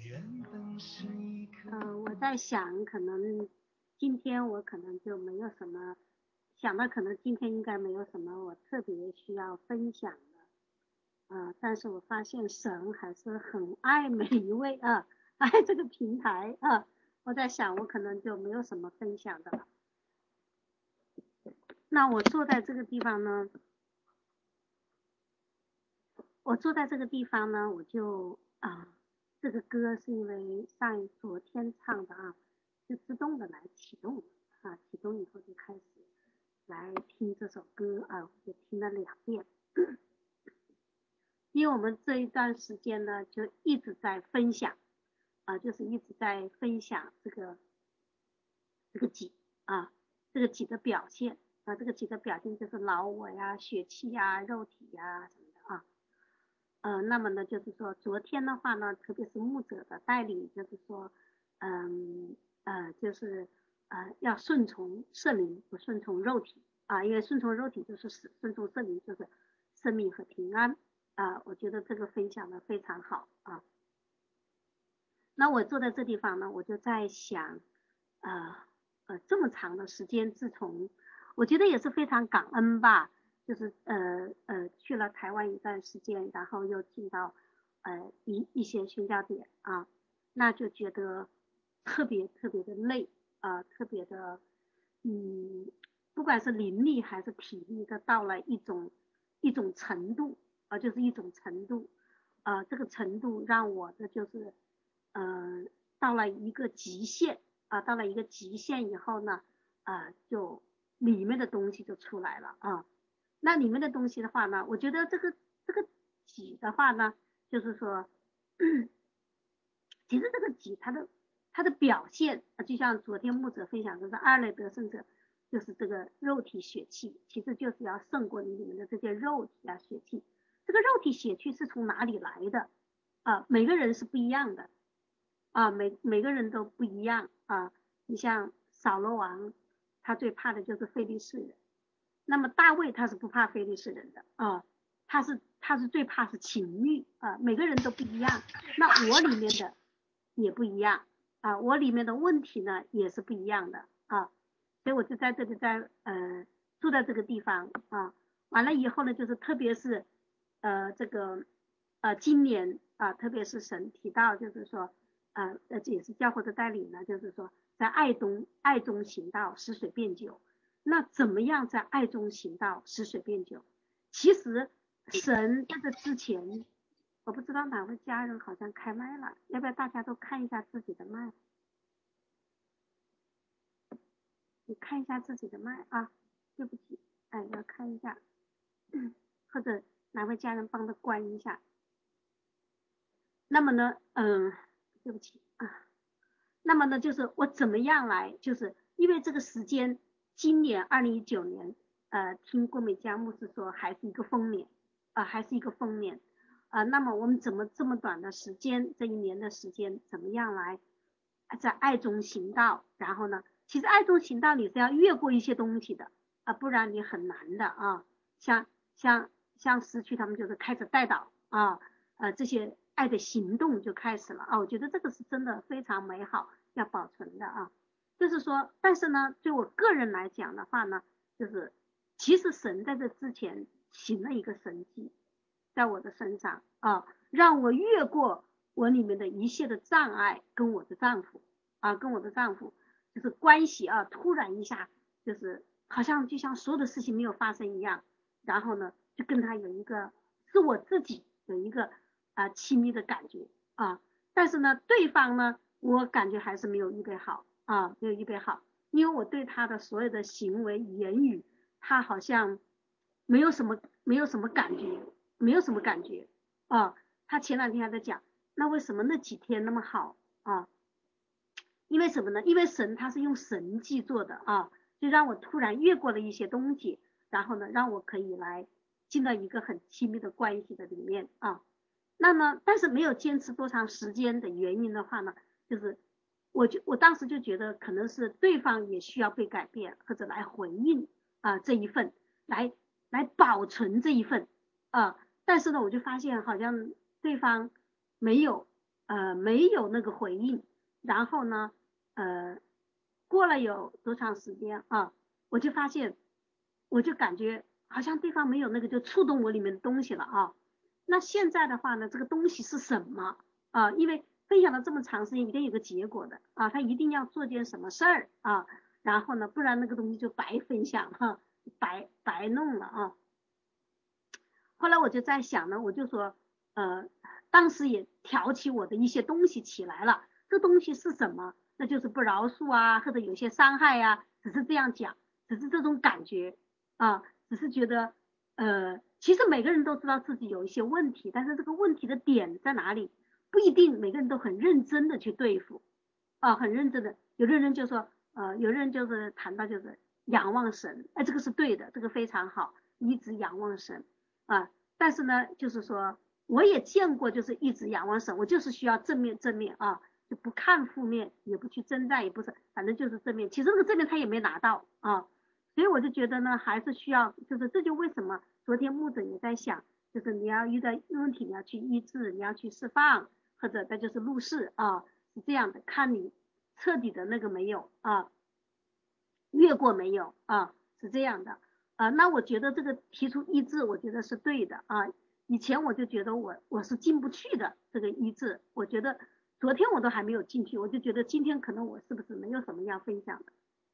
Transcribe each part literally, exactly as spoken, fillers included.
呃，我在想，可能今天我可能就没有什么想的，可能今天应该没有什么我特别需要分享的，呃，但是我发现神还是很爱每一位啊，爱这个平台啊，我在想我可能就没有什么分享的了。那我坐在这个地方呢，我坐在这个地方呢，我就啊，这个歌是因为上昨天唱的啊，就自动的来启动啊，启动以后就开始来听这首歌啊，我就听了两遍。因为我们这一段时间呢，就一直在分享啊，就是一直在分享这个这个己啊，这个己的表现啊，这个己的表现就是老我呀、血气呀、肉体呀什么的啊。呃，那么呢，就是说昨天的话呢，特别是牧者的带领，就是说，嗯呃，就是呃要顺从圣灵，不顺从肉体啊，因为顺从肉体就是死，顺从圣灵就是生命和平安啊。我觉得这个分享的非常好啊。那我坐在这地方呢，我就在想，呃呃，这么长的时间，自从我觉得也是非常感恩吧，就是呃呃去了台湾一段时间，然后又进到呃一一些宣教点啊，那就觉得特别特别的累啊、呃，特别的嗯，不管是灵力还是体力，都到了一种一种程度啊、呃，就是一种程度。呃，这个程度让我的就是，呃，到了一个极限啊、呃，到了一个极限以后呢，呃，就里面的东西就出来了啊。那里面的东西的话呢，我觉得这个这个己的话呢，就是说，其实这个己它的它的表现，就像昨天牧者分享的是二类得胜者，就是这个肉体血气，其实就是要胜过你里面的这些肉体啊血气。这个肉体血气是从哪里来的啊？每个人是不一样的啊，每每个人都不一样啊。你像扫罗王，他最怕的就是非利士人，那么大卫他是不怕非利士人的啊，他是他是最怕是情欲啊，每个人都不一样。那我里面的也不一样啊，我里面的问题呢也是不一样的啊，所以我就在这里在呃住在这个地方啊，完了以后呢，就是特别是呃这个呃今年啊，特别是神提到就是说呃呃也是教会的带领呢，就是说在爱中爱中行道，使水变酒。那怎么样在爱中行道，使水变酒？其实神在这之前，我不知道哪位家人好像开麦了，要不要大家都看一下自己的麦？你看一下自己的麦啊，对不起，哎，要看一下，或者哪位家人帮着关一下。那么呢，嗯，对不起啊，那么呢，就是我怎么样来，就是因为这个时间，今年二零一九年，呃，听郭美佳牧师说还是一个丰年，啊、呃，还是一个丰年，啊、呃，那么我们怎么这么短的时间，这一年的时间，怎么样来在爱中行道？然后呢，其实爱中行道你是要越过一些东西的啊、呃，不然你很难的啊。像像像失去他们就是开始带导啊，呃，这些爱的行动就开始了啊。我觉得这个是真的非常美好，要保存的啊。就是说，但是呢，对我个人来讲的话呢，就是其实神在这之前行了一个神迹，在我的身上啊，让我越过我里面的一切的障碍，跟我的丈夫啊，跟我的丈夫就是关系啊，突然一下就是好像就像所有的事情没有发生一样，然后呢，就跟他有一个是我自己有一个啊亲密的感觉啊，但是呢，对方呢，我感觉还是没有预备好啊，没有预备好，因为我对他的所有的行为言语，他好像没有什么没有什么感觉，没有什么感觉啊。他前两天还在讲，那为什么那几天那么好啊？因为什么呢？因为神他是用神迹做的啊，就让我突然越过了一些东西，然后呢，让我可以来进到一个很亲密的关系的里面啊。那么，但是没有坚持多长时间的原因的话呢，就是我就我当时就觉得可能是对方也需要被改变，或者来回应啊这一份，来来保存这一份啊。但是呢，我就发现好像对方没有呃没有那个回应，然后呢呃过了有多长时间啊，我就发现我就感觉好像对方没有那个就触动我里面的东西了啊。那现在的话呢，这个东西是什么啊？因为分享了这么长时间，一定有个结果的啊，他一定要做件什么事儿啊，然后呢，不然那个东西就白分享哈，白白弄了啊。后来我就在想呢，我就说，呃，当时也挑起我的一些东西起来了，这东西是什么？那就是不饶恕啊，或者有些伤害呀、啊，只是这样讲，只是这种感觉啊，只是觉得，呃，其实每个人都知道自己有一些问题，但是这个问题的点在哪里，不一定每个人都很认真的去对付，啊，很认真的，有的人就说，呃，有的人就是谈到就是仰望神，哎，这个是对的，这个非常好，一直仰望神。啊，但是呢，就是说我也见过，就是一直仰望神，我就是需要正面正面啊，就不看负面，也不去征战，也不是，反正就是正面。其实那个正面他也没拿到啊，所以我就觉得呢，还是需要，就是这就为什么昨天牧者也在想，就是你要遇到问题，你要去医治，你要去释放，或者再就是入世啊，是这样的，看你彻底的那个没有啊，越过没有啊，是这样的。啊，那我觉得这个提出医治，我觉得是对的啊。以前我就觉得我我是进不去的这个医治，我觉得昨天我都还没有进去，我就觉得今天可能我是不是没有什么要分享的。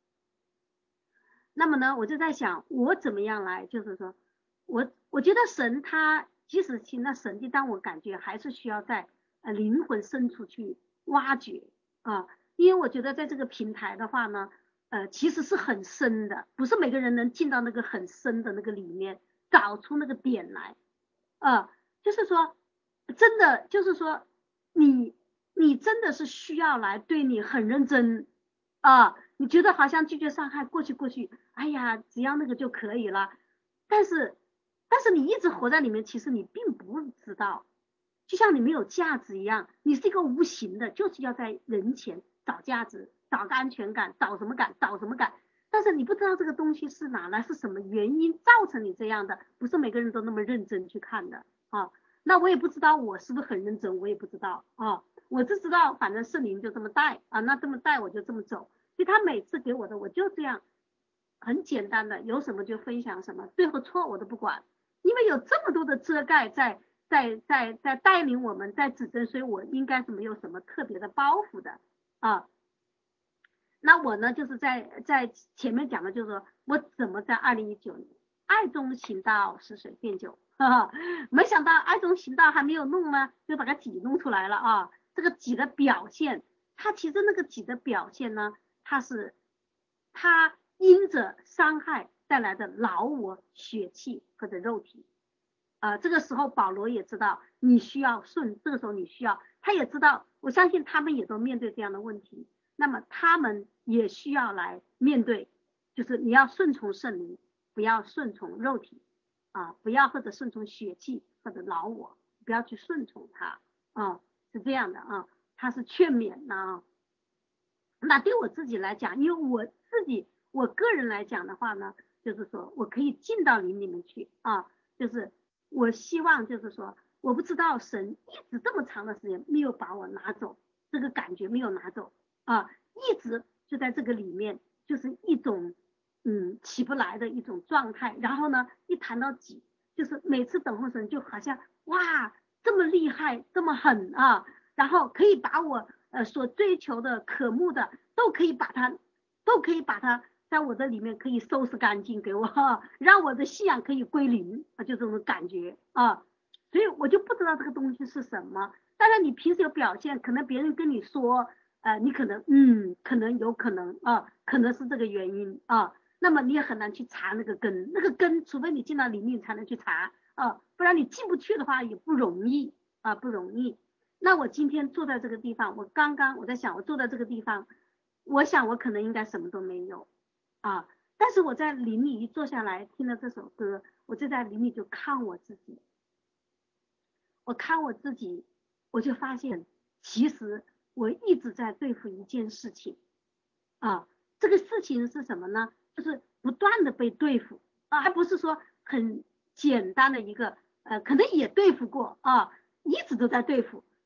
那么呢，我就在想我怎么样来，就是说我我觉得神他即使行了神迹，但我感觉还是需要在呃灵魂深处去挖掘啊，因为我觉得在这个平台的话呢。呃，其实是很深的，不是每个人能进到那个很深的那个里面，找出那个点来。呃，就是说，真的，就是说，你你真的是需要来对你很认真啊、呃，你觉得好像拒绝伤害过去过去，哎呀，只要那个就可以了。但是，但是你一直活在里面，其实你并不知道，就像你没有价值一样，你是一个无形的，就是要在人前找价值，找个安全感，找什么感，找什么感。但是你不知道这个东西是哪来，是什么原因造成你这样的，不是每个人都那么认真去看的啊。那我也不知道我是不是很认真，我也不知道啊。我只知道反正圣灵就这么带啊，那这么带我就这么走。所以他每次给我的我就这样，很简单的，有什么就分享什么，对和错我都不管，因为有这么多的遮盖在在在在带领我们，在指正，所以我应该是没有什么特别的包袱的啊。那我呢，就是在在前面讲的，就是说我怎么在二零一九年爱中行道，使水变酒，哈哈，没想到爱中行道还没有弄呢，就把个己弄出来了啊。这个己的表现，它其实那个己的表现呢，它是它因着伤害带来的劳我、血气或者肉体。呃，这个时候保罗也知道你需要顺，这个时候你需要，他也知道，我相信他们也都面对这样的问题，那么他们也需要来面对，就是你要顺从圣灵，不要顺从肉体啊，不要或者顺从血气或者老我，不要去顺从他啊，是这样的啊，他是劝勉的啊。那对我自己来讲，因为我自己我个人来讲的话呢，就是说我可以进到灵里面去啊，就是我希望就是说，我不知道神一直这么长的时间没有把我拿走，这个感觉没有拿走啊，一直就在这个里面，就是一种嗯起不来的一种状态。然后呢，一谈到己，就是每次等候神就好像哇这么厉害，这么狠啊，然后可以把我呃所追求的、渴慕的都可以把它都可以把它在我的里面可以收拾干净给我，让我的信仰可以归零啊，就这种感觉啊。所以我就不知道这个东西是什么。当然你平时有表现，可能别人跟你说，呃，你可能嗯，可能有可能啊，可能是这个原因啊。那么你也很难去查那个根，那个根，除非你进到里面才能去查啊，不然你进不去的话也不容易啊，不容易。那我今天坐在这个地方，我刚刚我在想，我坐在这个地方，我想我可能应该什么都没有啊，但是我在林里一坐下来听了这首歌，我就在林里就看我自己，我看我自己，我就发现其实我一直在对付一件事情啊，这个事情是什么呢？就是不断的被对付啊，还不是说很简单的一个呃，可能也对付过啊，一直都在对付。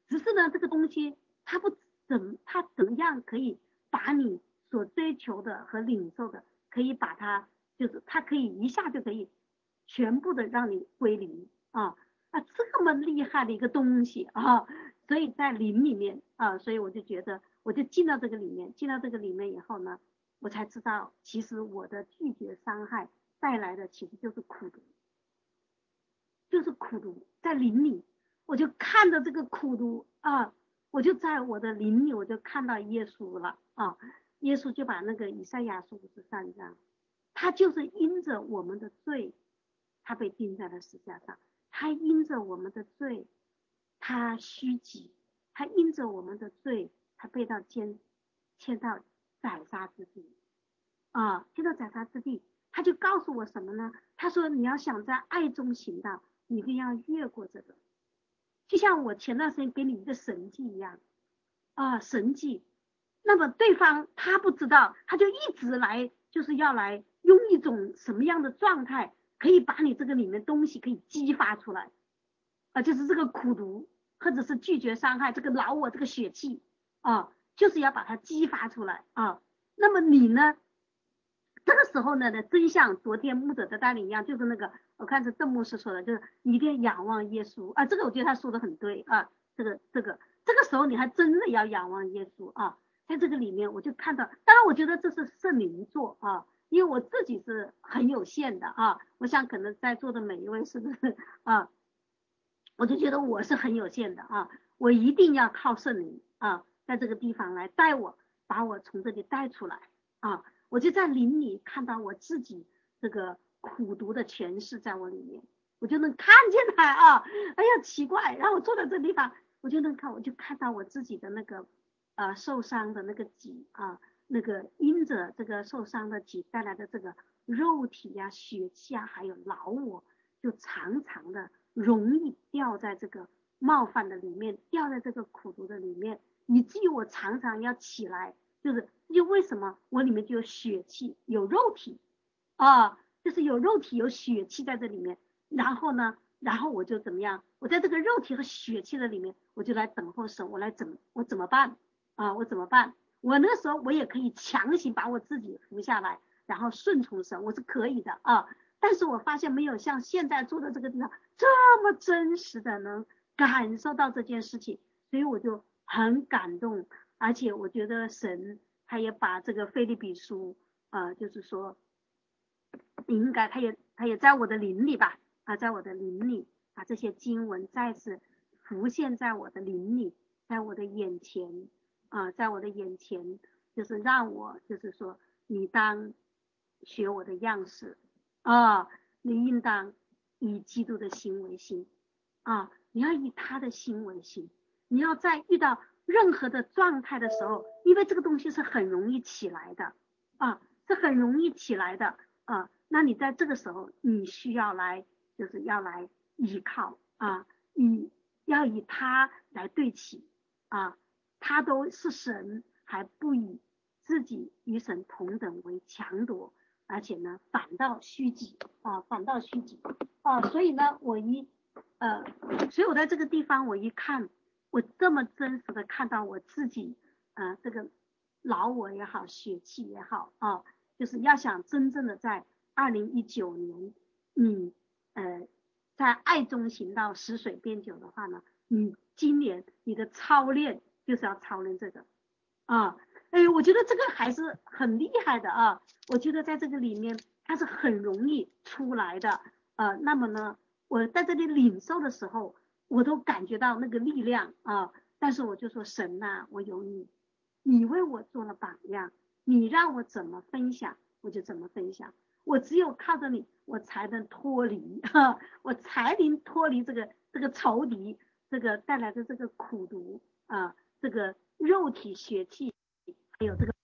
只是呢这个东西它不怎它怎么样可以把你所追求的和领受的，可以把它就是它可以一下就可以全部的让你归零啊啊这么厉害的一个东西啊，所以在灵里面啊，所以我就觉得我就进到这个里面，进到这个里面以后呢，我才知道其实我的拒绝伤害带来的其实就是苦毒，就是苦毒在灵里，我就看着这个苦毒啊，我就在我的灵里我就看到耶稣了啊，耶稣就把那个以赛亚书五十三章，他就是因着我们的罪，他被钉在了十字架上，他因着我们的罪，他虚己，他因着我们的罪，他被到监迁到宰杀之地啊，迁到宰杀之地，他就告诉我什么呢？他说你要想在爱中行道，你一定要越过这个，就像我前段时间给你一个神迹一样啊，神迹。那么对方他不知道，他就一直来就是要来用一种什么样的状态，可以把你这个里面东西可以激发出来啊，就是这个苦毒或者是拒绝伤害这个老我这个血气啊，就是要把它激发出来啊。那么你呢？这个时候呢的真相，昨天牧者的带领一样，就是那个我看是邓牧师说的，就是你一定要仰望耶稣啊，这个我觉得他说的很对啊，这个这个这个时候你还真的要仰望耶稣啊，在这个里面我就看到，当然我觉得这是圣灵做啊，因为我自己是很有限的啊，我想可能在座的每一位是不是啊，我就觉得我是很有限的啊，我一定要靠圣灵啊，在这个地方来带我，把我从这里带出来啊。我就在灵里看到我自己这个苦读的诠释在我里面，我就能看见它啊！哎呀，奇怪，然后我坐在这地方，我就能看，我就看到我自己的那个呃受伤的那个己啊，那个因着这个受伤的己带来的这个肉体呀、啊、血气啊，还有老我，就常常的容易掉在这个冒犯的里面，掉在这个苦读的里面，以至于我常常要起来。就是就为什么我里面就有血气有肉体啊，就是有肉体有血气在这里面，然后呢然后我就怎么样，我在这个肉体和血气的里面，我就来等候神，我来怎我怎么办啊，我怎么办，我那个时候我也可以强行把我自己扶下来，然后顺从神，我是可以的啊，但是我发现没有像现在坐在这个地方这么真实的能感受到这件事情，所以我就很感动，而且我觉得神他也把这个腓立比书呃就是说应该他也他也在我的灵里吧啊，在我的灵里把这些经文再次浮现在我的灵里，在我的眼前啊，在我的眼前，就是让我就是说你当学我的样式啊，你应当以基督的心为心啊，你要以他的心为心，你要在遇到任何的状态的时候，因为这个东西是很容易起来的啊，是很容易起来的啊，那你在这个时候你需要来就是要来依靠啊，以要以他来对齐啊，他都是神，还不以自己与神同等为强夺，而且呢反倒虚己啊，反倒虚己啊，所以呢我一呃，所以我在这个地方我一看，我这么真实的看到我自己呃这个老我也好，血气也好啊，就是要想真正的在二零一九年你呃在爱中行道，使水变酒的话呢，你今年你的操练就是要操练这个啊，哎，我觉得这个还是很厉害的啊，我觉得在这个里面它是很容易出来的呃，那么呢我在这里领受的时候，我都感觉到那个力量啊，但是我就说神啊，我有你，你为我做了榜样，你让我怎么分享我就怎么分享，我只有靠着你，我才能脱离哈，我才能脱离这个这个仇敌，这个带来的这个苦毒啊，这个肉体血气，还有这个。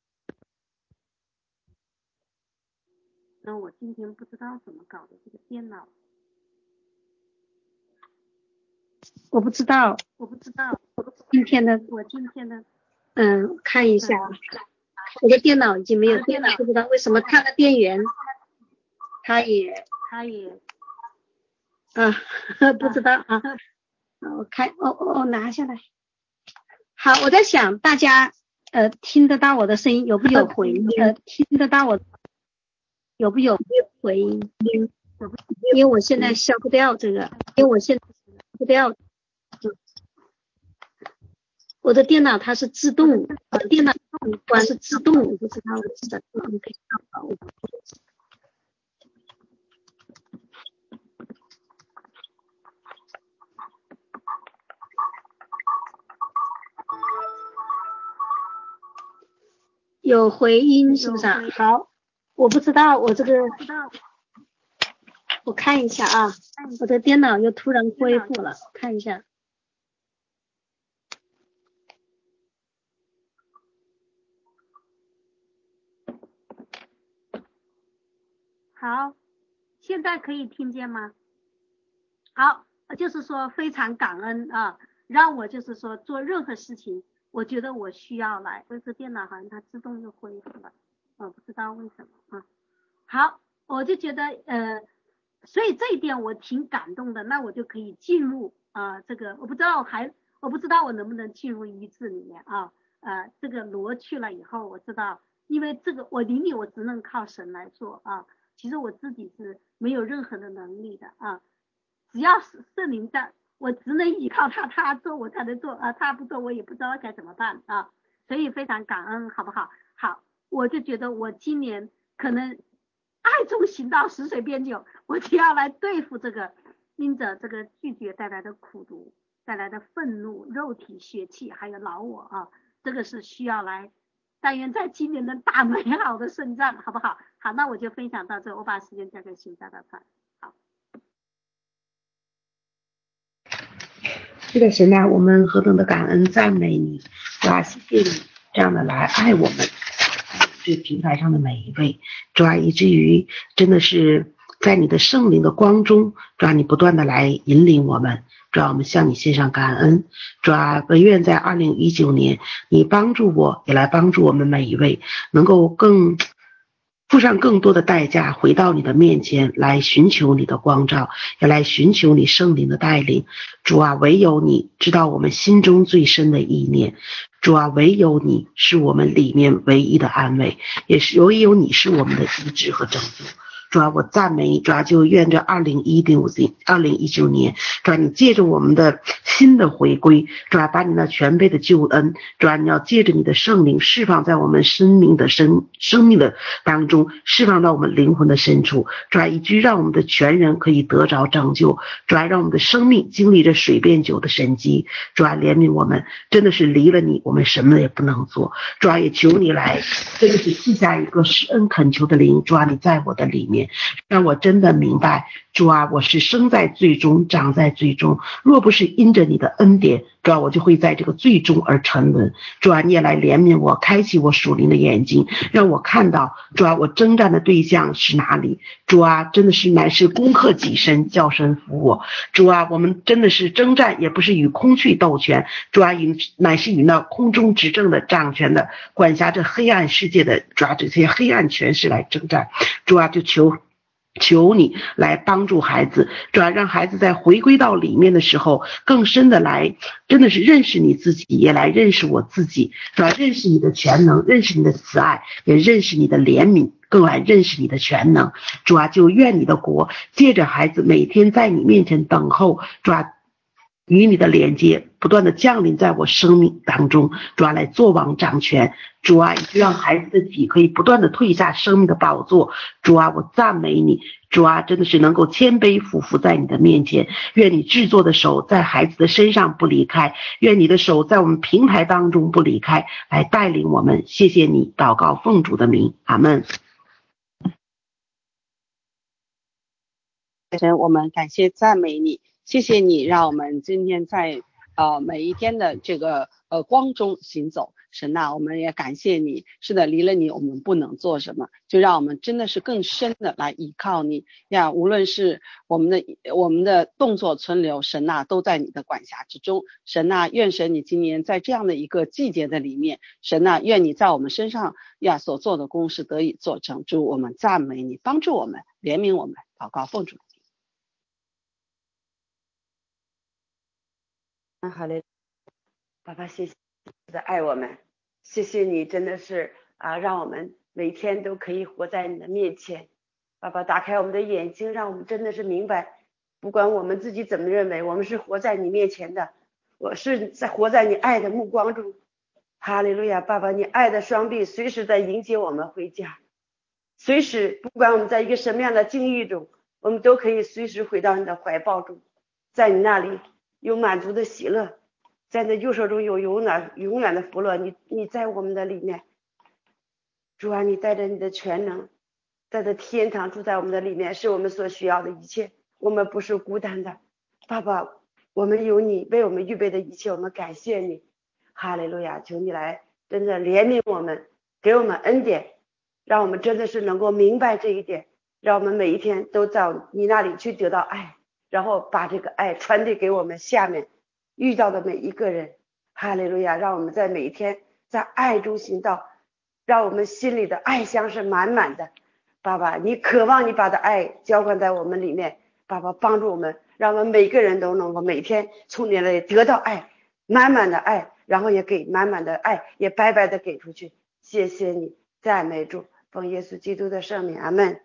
那我今天不知道怎么搞的这个电脑，我不知道，我不知道，今天的我今天的嗯看一下啊，我的电脑已经没有电了，不知道为什么看了电源，它也它也啊不知道啊，我开哦哦拿下来， 好，我在想大家呃听得到我的声音有没有回音？呃，听得到我有没有回音？因为我现在消不掉这个，因为我现在消不掉。我的电脑它是自动，我的电脑关是自动，我不知道为什么。你可以看到我。有回音是不是啊？好，我不知道，我这个我看一下啊，我的电脑又突然恢复了，看一下。好，现在可以听见吗？好，就是说非常感恩啊，让我就是说做任何事情，我觉得我需要来，这电脑好像它自动就恢复了，我不知道为什么啊。好，我就觉得呃，所以这一点我挺感动的，那我就可以进入啊、呃、这个，我不知道还我不知道我能不能进入医治里面啊，呃，这个罗去了以后，我知道，因为这个我灵里我只能靠神来做啊，其实我自己是没有任何的能力的啊，只要是圣灵在，我只能依靠他，他做我才能做啊，他不做我也不知道该怎么办啊，所以非常感恩，好不好？好，我就觉得我今年可能爱中行道，死水边酒，我就要来对付这个因着这个拒绝带来的苦毒，带来的愤怒、肉体、血气，还有老我啊，这个是需要来。但愿在今年能打美好的胜仗，好不好？好，那我就分享到这，我把时间交给邢家大团。好。 是的，神啊，我们何等的感恩赞美你，主啊，谢谢你这样的来爱我们，这平台上的每一位，主啊，以至于真的是在你的圣灵的光中，主啊，你不断的来引领我们，主啊，我们向你献上感恩，主啊，唯愿在二零一九年，你帮助我，也来帮助我们每一位，能够更付上更多的代价，回到你的面前来寻求你的光照，也来寻求你圣灵的带领。主啊，唯有你知道我们心中最深的意念，主啊，唯有你是我们里面唯一的安慰，也是唯有你是我们的医治和拯救。主啊，我赞美你，主啊，就愿这二零一六年、二零一九年，主啊，你借着我们的新的回归，主啊，把你那全备的救恩，主啊，你要借着你的圣灵释放在我们生命的生生命的当中，释放到我们灵魂的深处，主啊，以至于让我们的全人可以得着拯救，主啊，让我们的生命经历着水变酒的神迹，主啊，怜悯我们，真的是离了你，我们什么也不能做，主啊，也求你来，真的是赐下一个施恩恳求的灵，主啊，你在我的里面。让我真的明白，主啊，我是生在最终，长在最终。若不是因着你的恩典，主啊，我就会在这个最终而沉沦。主啊，你也来怜悯我，开启我属灵的眼睛，让我看到，主啊，我征战的对象是哪里？主啊，真的是乃是攻克己身，叫身服我。主啊，我们真的是征战，也不是与空气斗拳，主啊，与乃是与那空中执政的、掌权的、管辖着黑暗世界的，主啊，这些黑暗权势来征战。主啊，就求求你来帮助孩子，主要让孩子在回归到里面的时候，更深的来，真的是认识你自己，也来认识我自己，主要认识你的全能，认识你的慈爱，也认识你的怜悯，更来认识你的全能。主啊，就愿你的国借着孩子每天在你面前等候，主啊，与你的连接不断的降临在我生命当中，主啊，来做王掌权，主啊，就让孩子的己可以不断的退下生命的宝座，主啊，我赞美你，主啊，真的是能够谦卑俯伏在你的面前，愿你制作的手在孩子的身上不离开，愿你的手在我们平台当中不离开，来带领我们，谢谢你，祷告奉主的名，阿们。 神，我们感谢赞美你，谢谢你让我们今天在呃每一天的这个呃光中行走。神呐、啊，我们也感谢你，是的，离了你我们不能做什么，就让我们真的是更深的来依靠你呀。无论是我们的我们的动作存留，神呐、啊、都在你的管辖之中。神呐、啊，愿神你今年在这样的一个季节的里面，神呐、啊，愿你在我们身上呀所做的功事得以做成。主，我们赞美你，帮助我们，怜悯我们，祷告奉主。 好嘞，爸爸，谢谢。 的爱我们。谢谢你，真的是啊，让我们每天都可以活在你的面前。爸爸，打开我们的眼睛，让我们真的是明白，不管我们自己怎么认为，我们是活在你面前的，我是在活在你爱的目光中。哈利路亚，爸爸，你爱的双臂随时在迎接我们回家，随时不管我们在一个什么样的境遇中，我们都可以随时回到你的怀抱中，在你那里有满足的喜乐，在那右手中有永远永远的福乐。你你在我们的里面，主啊，你带着你的全能，带着天堂住在我们的里面，是我们所需要的一切。我们不是孤单的，爸爸，我们有你为我们预备的一切，我们感谢你。哈利路亚，求你来真的怜悯我们，给我们恩典，让我们真的是能够明白这一点，让我们每一天都到你那里去得到爱，然后把这个爱传递给我们下面遇到的每一个人。哈利路亚，让我们在每一天在爱中行道，让我们心里的爱箱是满满的。爸爸，你渴望你把的爱浇灌在我们里面，爸爸帮助我们，让我们每个人都能够每天从你那里得到爱，满满的爱，然后也给满满的爱，也白白的给出去。谢谢你，赞美主，奉耶稣基督的圣名，阿们。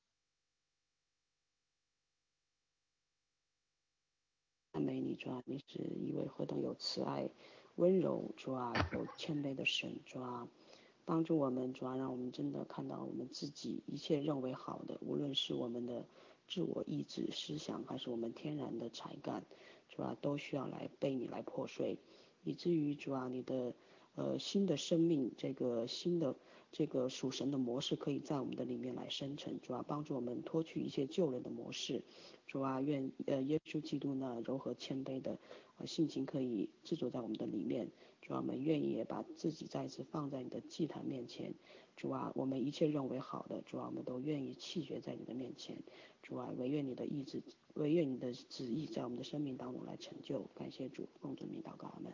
赞美你，主啊，你是一位何等有慈爱、温柔，主啊，有谦卑的神，主啊，帮助我们，主啊，让我们真的看到我们自己一切认为好的，无论是我们的自我意志、思想，还是我们天然的才干，主啊，都需要来被你来破碎，以至于主啊，你的呃新的生命，这个新的这个属神的模式，可以在我们的里面来生成，主啊，帮助我们脱去一些旧人的模式。主啊，愿呃耶稣基督呢柔和谦卑的呃性情可以制作在我们的里面。主啊，我们愿意也把自己再次放在你的祭坛面前。主啊，我们一切认为好的，主啊，我们都愿意弃绝在你的面前。主啊，唯愿你的意志，唯愿你的旨意在我们的生命当中来成就。感谢主，奉主名祷告，阿们。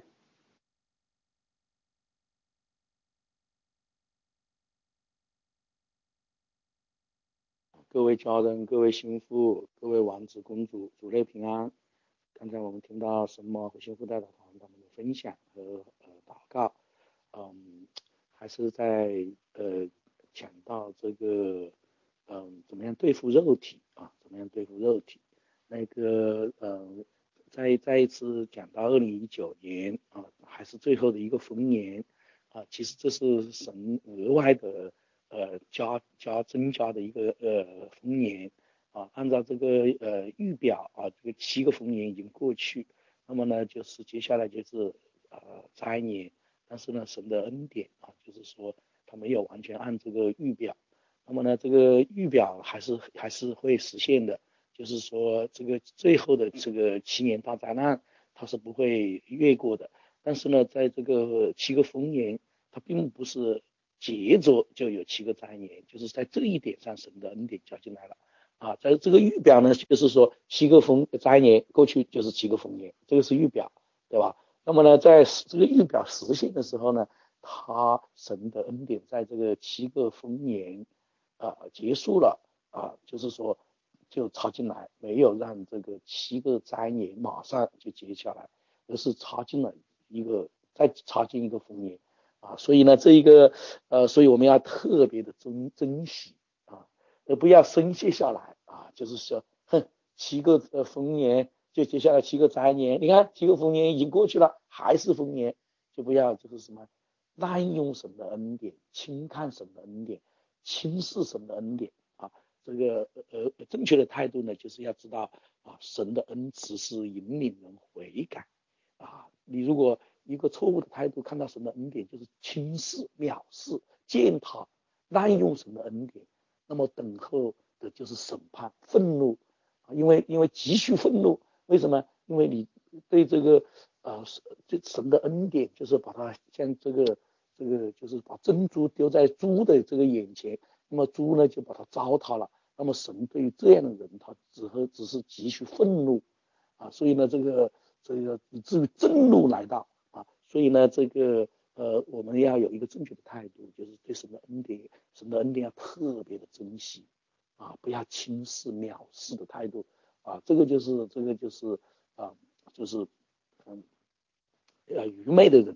各位家人、各位心腹、各位王子公主，主内平安。刚才我们听到神魔和心腹代表团他们的分享和呃祷告，嗯，还是在呃讲到这个嗯怎么样对付肉体啊，怎么样对付肉体。那个嗯，再再一次讲到二零一九年啊，还是最后的一个丰年啊，其实这是神额外的。呃，加加增加的一个呃丰年啊，按照这个呃预表啊，这个七个丰年已经过去，那么呢，就是接下来就是呃灾年，但是呢，神的恩典啊，就是说他没有完全按这个预表，那么呢，这个预表还是还是会实现的，就是说这个最后的这个七年大灾难，它是不会越过的，但是呢，在这个七个丰年，它并不是。接着就有七个灾年，就是在这一点上，神的恩典加进来了啊。在这个预表呢，就是说七个丰灾年过去就是七个丰年，这个是预表，对吧？那么呢，在这个预表实现的时候呢，他神的恩典在这个七个丰年啊结束了啊，就是说就插进来，没有让这个七个灾年马上就结下来，而是插进了一个再插进一个丰年。啊，所以呢，这一个呃，所以我们要特别的珍珍惜啊，而不要生泄下来啊，就是说，哼，七个呃丰年，就接下来七个灾年，你看七个丰年已经过去了，还是丰年，就不要就是什么滥用神的恩典，轻看神的恩典，轻视神的恩典啊。这个呃正确的态度呢，就是要知道啊，神的恩慈是引领人悔改啊，你如果一个错误的态度，看到神的恩典就是轻视、藐视、践踏、滥用神的恩典，那么等候的就是审判、愤怒啊！因为因为急需愤怒，为什么？因为你对这个呃这神的恩典，就是把它像这个这个就是把珍珠丢在猪的这个眼前，那么猪呢就把它糟蹋了。那么神对于这样的人，他只和只是急需愤怒啊！所以呢，这个这个以至于震怒来到。所以呢，这个呃，我们要有一个正确的态度，就是对神的恩典，神的恩典要特别的珍惜啊，不要轻视、藐视的态度啊，这个就是这个就是啊，就是嗯呃愚昧的人啊，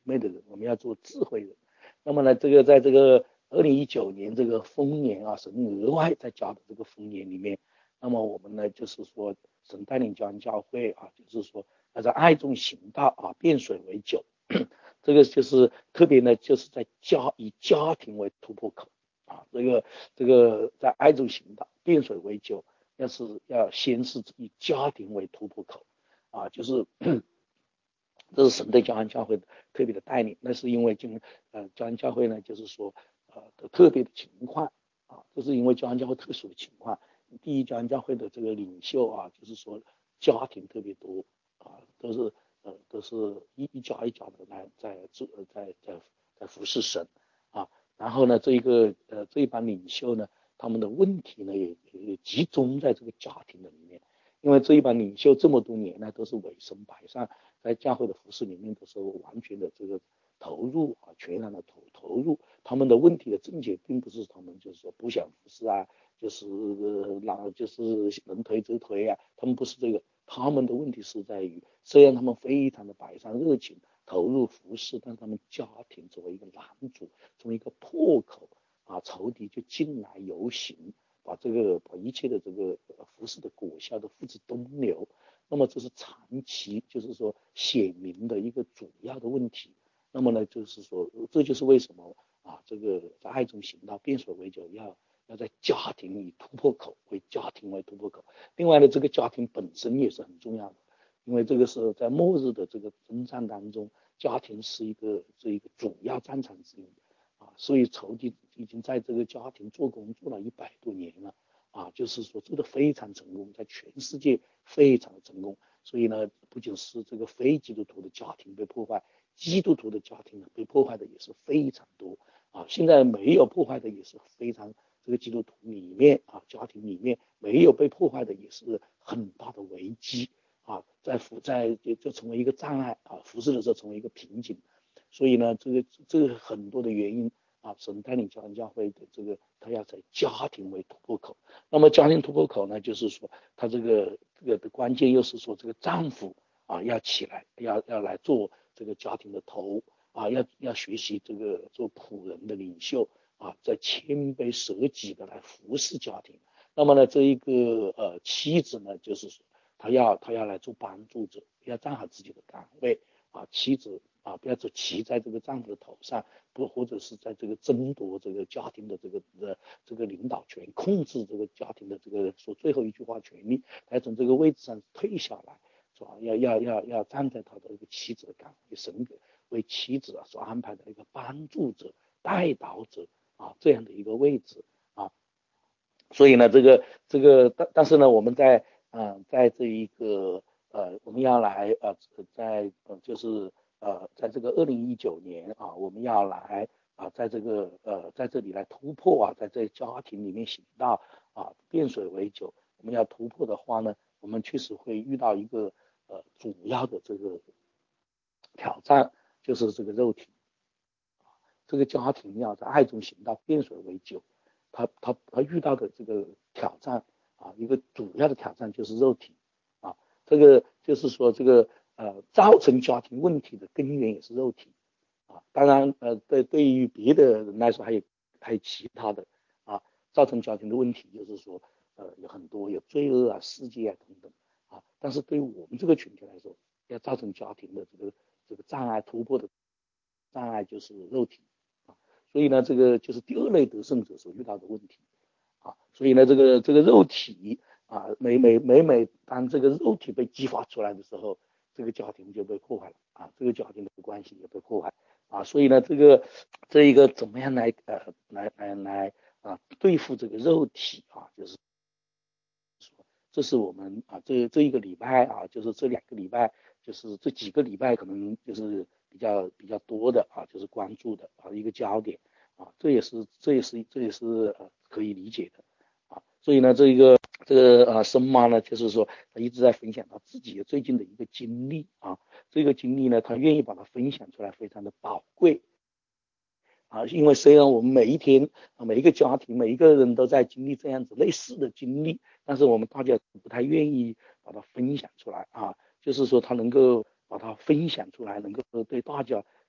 昧的人，我们要做智慧人。那么呢，这个在这个二零一九年这个丰年啊，神额外在加的这个丰年里面，那么我们呢就是说，神带领教安教会啊，就是说要在爱中行道啊，变水为酒。这个就是特别呢，就是在家以家庭为突破口啊，这个这个在爱中行道，变水为酒，要是要先是以家庭为突破口啊，就是这是神对教安教会特别的带领。那是因为经呃教安教会呢，就是说呃的特别的情况啊，这是因为教安教会特殊的情况。第一，教安教会的这个领袖啊，就是说家庭特别多啊，都是呃都是一一家一家的来在做在在在服侍神啊。然后呢，这一个呃这一帮领袖呢，他们的问题呢也也集中在这个家庭的里面。因为这一帮领袖这么多年呢，都是委身摆上，在教会的服侍里面的时候，完全的这个投入啊，全然的投投入。他们的问题的症结，并不是他们就是说不想服侍啊，就是让就是能推则推啊，他们不是这个，他们的问题是在于，虽然他们非常的摆上热情，投入服侍，但他们家庭作为一个拦阻，作为一个破口啊，仇敌就进来游行。把这个把一切的这个服饰的果效都付之东流，那么这是长期就是说显明的一个主要的问题。那么呢，就是说这就是为什么啊，这个在爱中行道，变水为酒，要要在家庭以突破口为家庭为突破口。另外呢，这个家庭本身也是很重要的，因为这个是在末日的这个征战当中，家庭是一个这一个主要战场之一。啊，所以仇敌已经在这个家庭做工做了一百多年了，啊，就是说做得非常成功，在全世界非常的成功。所以呢，不仅是这个非基督徒的家庭被破坏，基督徒的家庭呢被破坏的也是非常多啊。现在没有破坏的也是非常，这个基督徒里面啊，家庭里面没有被破坏的也是很大的危机啊，在服在就成为一个障碍啊，服侍的时候成为一个瓶颈。所以呢，这个这个很多的原因啊，神带领教安教会的这个，他要在家庭为突破口。那么家庭突破口呢，就是说他这个这个的关键又是说这个丈夫啊要起来，要要来做这个家庭的头啊，要要学习这个做仆人的领袖啊，在谦卑舍己的来服侍家庭。那么呢，这一个呃妻子呢，就是说他要他要来做帮助者，要站好自己的岗位啊，妻子。啊，不要只骑在这个丈夫的头上，不，或者是在这个争夺这个家庭的这个的这个领导权，控制这个家庭的这个说最后一句话权利，来从这个位置上退下来，是吧？要要要要站在他的一个妻子的岗位，神为妻子啊所安排的一个帮助者、带导者啊这样的一个位置啊。所以呢，这个这个但但是呢，我们在嗯、呃、在这一个呃我们要来呃在呃就是。呃，在这个二零一九年啊，我们要来啊，在这个呃，在这里来突破啊，在这家庭里面行道啊，变水为酒。我们要突破的话呢，我们确实会遇到一个呃主要的这个挑战，就是这个肉体。这个家庭要在爱中行道，变水为酒。他他他遇到的这个挑战啊，一个主要的挑战就是肉体啊，这个就是说这个。呃，造成家庭问题的根源也是肉体啊。当然，呃，对对于别的人来说，还有还有其他的啊，造成家庭的问题，就是说，呃，有很多有罪恶啊、世界啊等等啊。但是对于我们这个群体来说，要造成家庭的这个这个障碍突破的障碍就是肉体啊。所以呢，这个就是第二类得胜者所遇到的问题啊。所以呢，这个这个肉体啊，每每每每当这个肉体被激发出来的时候，这个家庭就被破坏了啊，这个家庭的关系也被破坏啊。所以呢，这个这一个怎么样来呃来来来啊对付这个肉体啊，就是说这是我们啊这这一个礼拜啊，就是这两个礼拜，就是这几个礼拜可能就是比较比较多的啊，就是关注的啊一个焦点啊，这也是这也是这也是呃可以理解的啊。所以呢，这一个。这个呃，生妈呢，就是说她一直在分享她自己最近的一个经历啊，这个经历呢，她愿意把它分享出来，非常的宝贵啊。因为虽然我们每一天啊，每一个家庭，每一个人都在经历这样子类似的经历，但是我们大家不太愿意把它分享出来啊。就是说，他能够把它分享出来，能够对大家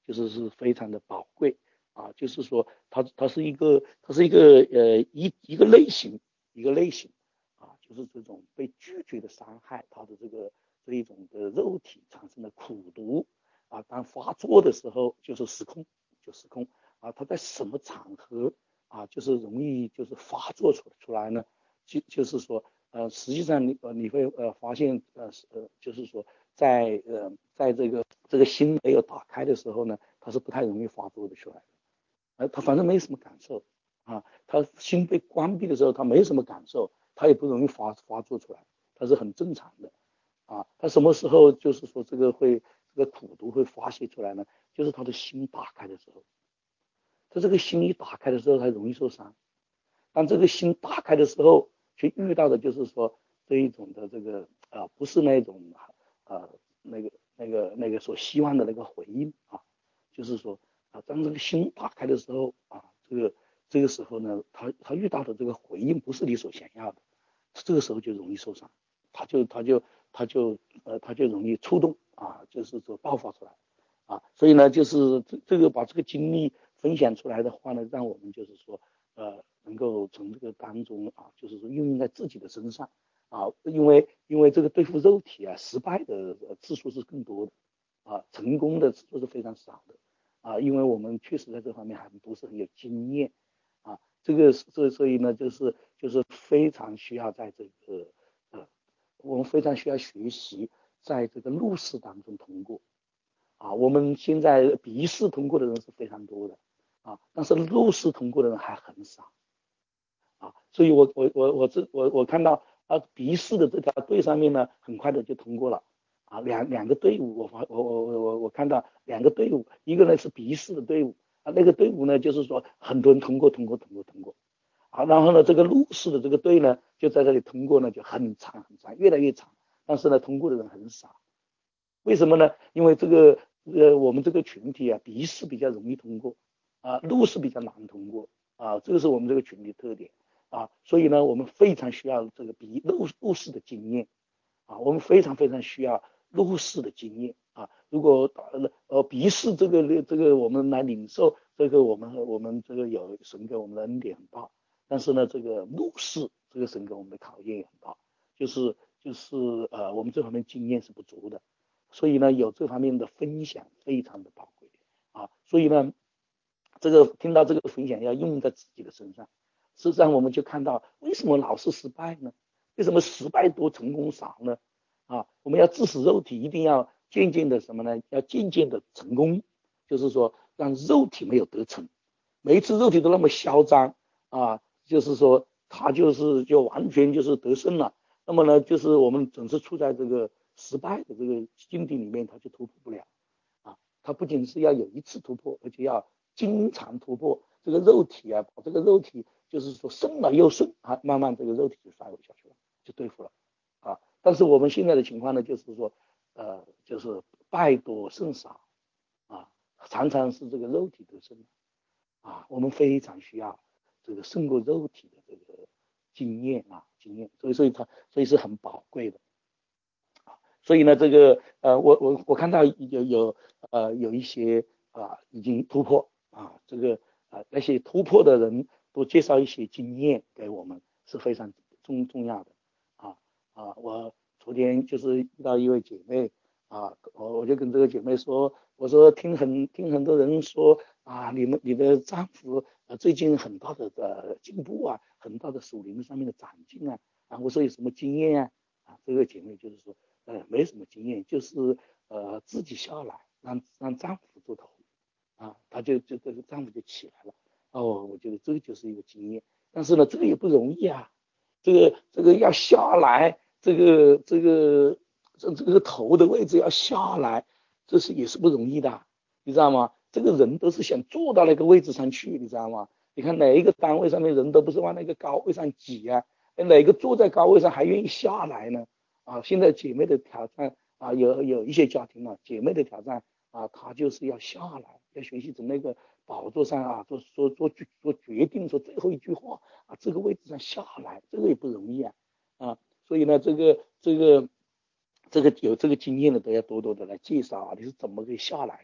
就是是非常的宝贵啊，就是说它它是一个它是一个呃一一个类型一个类型啊，就是这种被拒绝的伤害，它的这个这一种的肉体产生的苦毒啊，当发作的时候就是失控就失控啊，它在什么场合啊就是容易就是发作出出来呢？就就是说呃实际上你呃你会呃发现呃呃就是说在呃在这个这个心没有打开的时候呢，它是不太容易发作的出来的。呃，他反正没什么感受啊，他心被关闭的时候，他没什么感受，他也不容易发发作出来，他是很正常的啊。他什么时候就是说这个会这个苦毒会发泄出来呢？就是他的心打开的时候，他这个心一打开的时候，他容易受伤。当这个心打开的时候，去遇到的就是说这一种的这个呃，不是那种呃那个那个那个所希望的那个回应啊，就是说啊，当这个心打开的时候啊，这个这个时候呢，他他遇到的这个回应不是你所想要的，这个时候就容易受伤，他就他就他就呃他就容易触动啊，就是说爆发出来啊，所以呢，就是这这个把这个经历分享出来的话呢，让我们就是说呃能够从这个当中啊，就是说运用在自己的身上啊，因为因为这个对付肉体啊，失败的次数是更多的啊，成功的次数是非常少的啊，因为我们确实在这方面还不是很有经验啊，这个这所以呢，就是就是非常需要在这个呃，我们非常需要学习在这个路试当中通过啊，我们现在笔试通过的人是非常多的啊，但是路试通过的人还很少。啊，所以我我我我这我我看到啊，笔试的这条队上面呢，很快的就通过了啊，两两个队伍，我发我我我我我看到两个队伍，一个呢是笔试的队伍啊，那个队伍呢就是说很多人通过通过通过通过啊，然后呢这个路试的这个队呢就在这里通过呢就很长很长，越来越长，但是呢通过的人很少，为什么呢？因为这个呃我们这个群体啊，笔试比较容易通过啊，路试比较难通过啊，这个是我们这个群体特点。啊，所以呢，我们非常需要这个比入入市的经验啊，我们非常非常需要入市的经验啊。如果呃笔试这个这个我们来领受这个我们我们这个有神给我们的恩典很大，但是呢，这个入市这个神给我们的考验也很大，就是就是呃我们这方面经验是不足的，所以呢有这方面的分享非常的宝贵啊。所以呢，这个听到这个分享要用在自己的身上。实际上我们就看到为什么老是失败呢？为什么失败多成功少呢？啊，我们要致使肉体一定要渐渐的什么呢？要渐渐的成功，就是说让肉体没有得逞。每一次肉体都那么嚣张啊，就是说他就是就完全就是得胜了。那么呢，就是我们总是处在这个失败的这个境地里面，他就突破不了啊。他不仅是要有一次突破，而且要经常突破。这个肉体啊，把这个肉体就是说胜了又胜啊，慢慢这个肉体就衰微下去了，就对付了啊。但是我们现在的情况呢，就是说，呃，就是败多胜少啊，常常是这个肉体得胜啊。我们非常需要这个胜过肉体的这个经验啊，经验，所以所以它所以是很宝贵的。所以呢，这个呃，我我我看到有有呃有一些啊已经突破啊，这个啊那些突破的人都介绍一些经验给我们，是非常重重要的啊啊！我昨天就是遇到一位姐妹啊，我我就跟这个姐妹说，我说听很听很多人说啊，你们你的丈夫呃最近很大的呃进步啊，很大的属灵上面的长进啊啊，我说有什么经验啊啊，这个姐妹就是说。呃，没什么经验，就是呃自己下来，让让丈夫做头，啊，他就就这个丈夫就起来了。哦，我觉得这个就是一个经验，但是呢，这个也不容易啊，这个这个要下来，这个这个这这个头的位置要下来，这是也是不容易的，你知道吗？这个人都是想坐到那个位置上去，你知道吗？你看哪一个单位上面人都不是往那个高位上挤啊，哪个坐在高位上还愿意下来呢？啊，现在姐妹的挑战啊，有有一些家庭啊，姐妹的挑战啊，她就是要下来，要学习从那个宝座上啊，做做做做决定，说最后一句话啊，这个位置上下来，这个也不容易啊啊，所以呢，这个这个这个有这个经验的都要多多的来介绍啊，你是怎么给下来的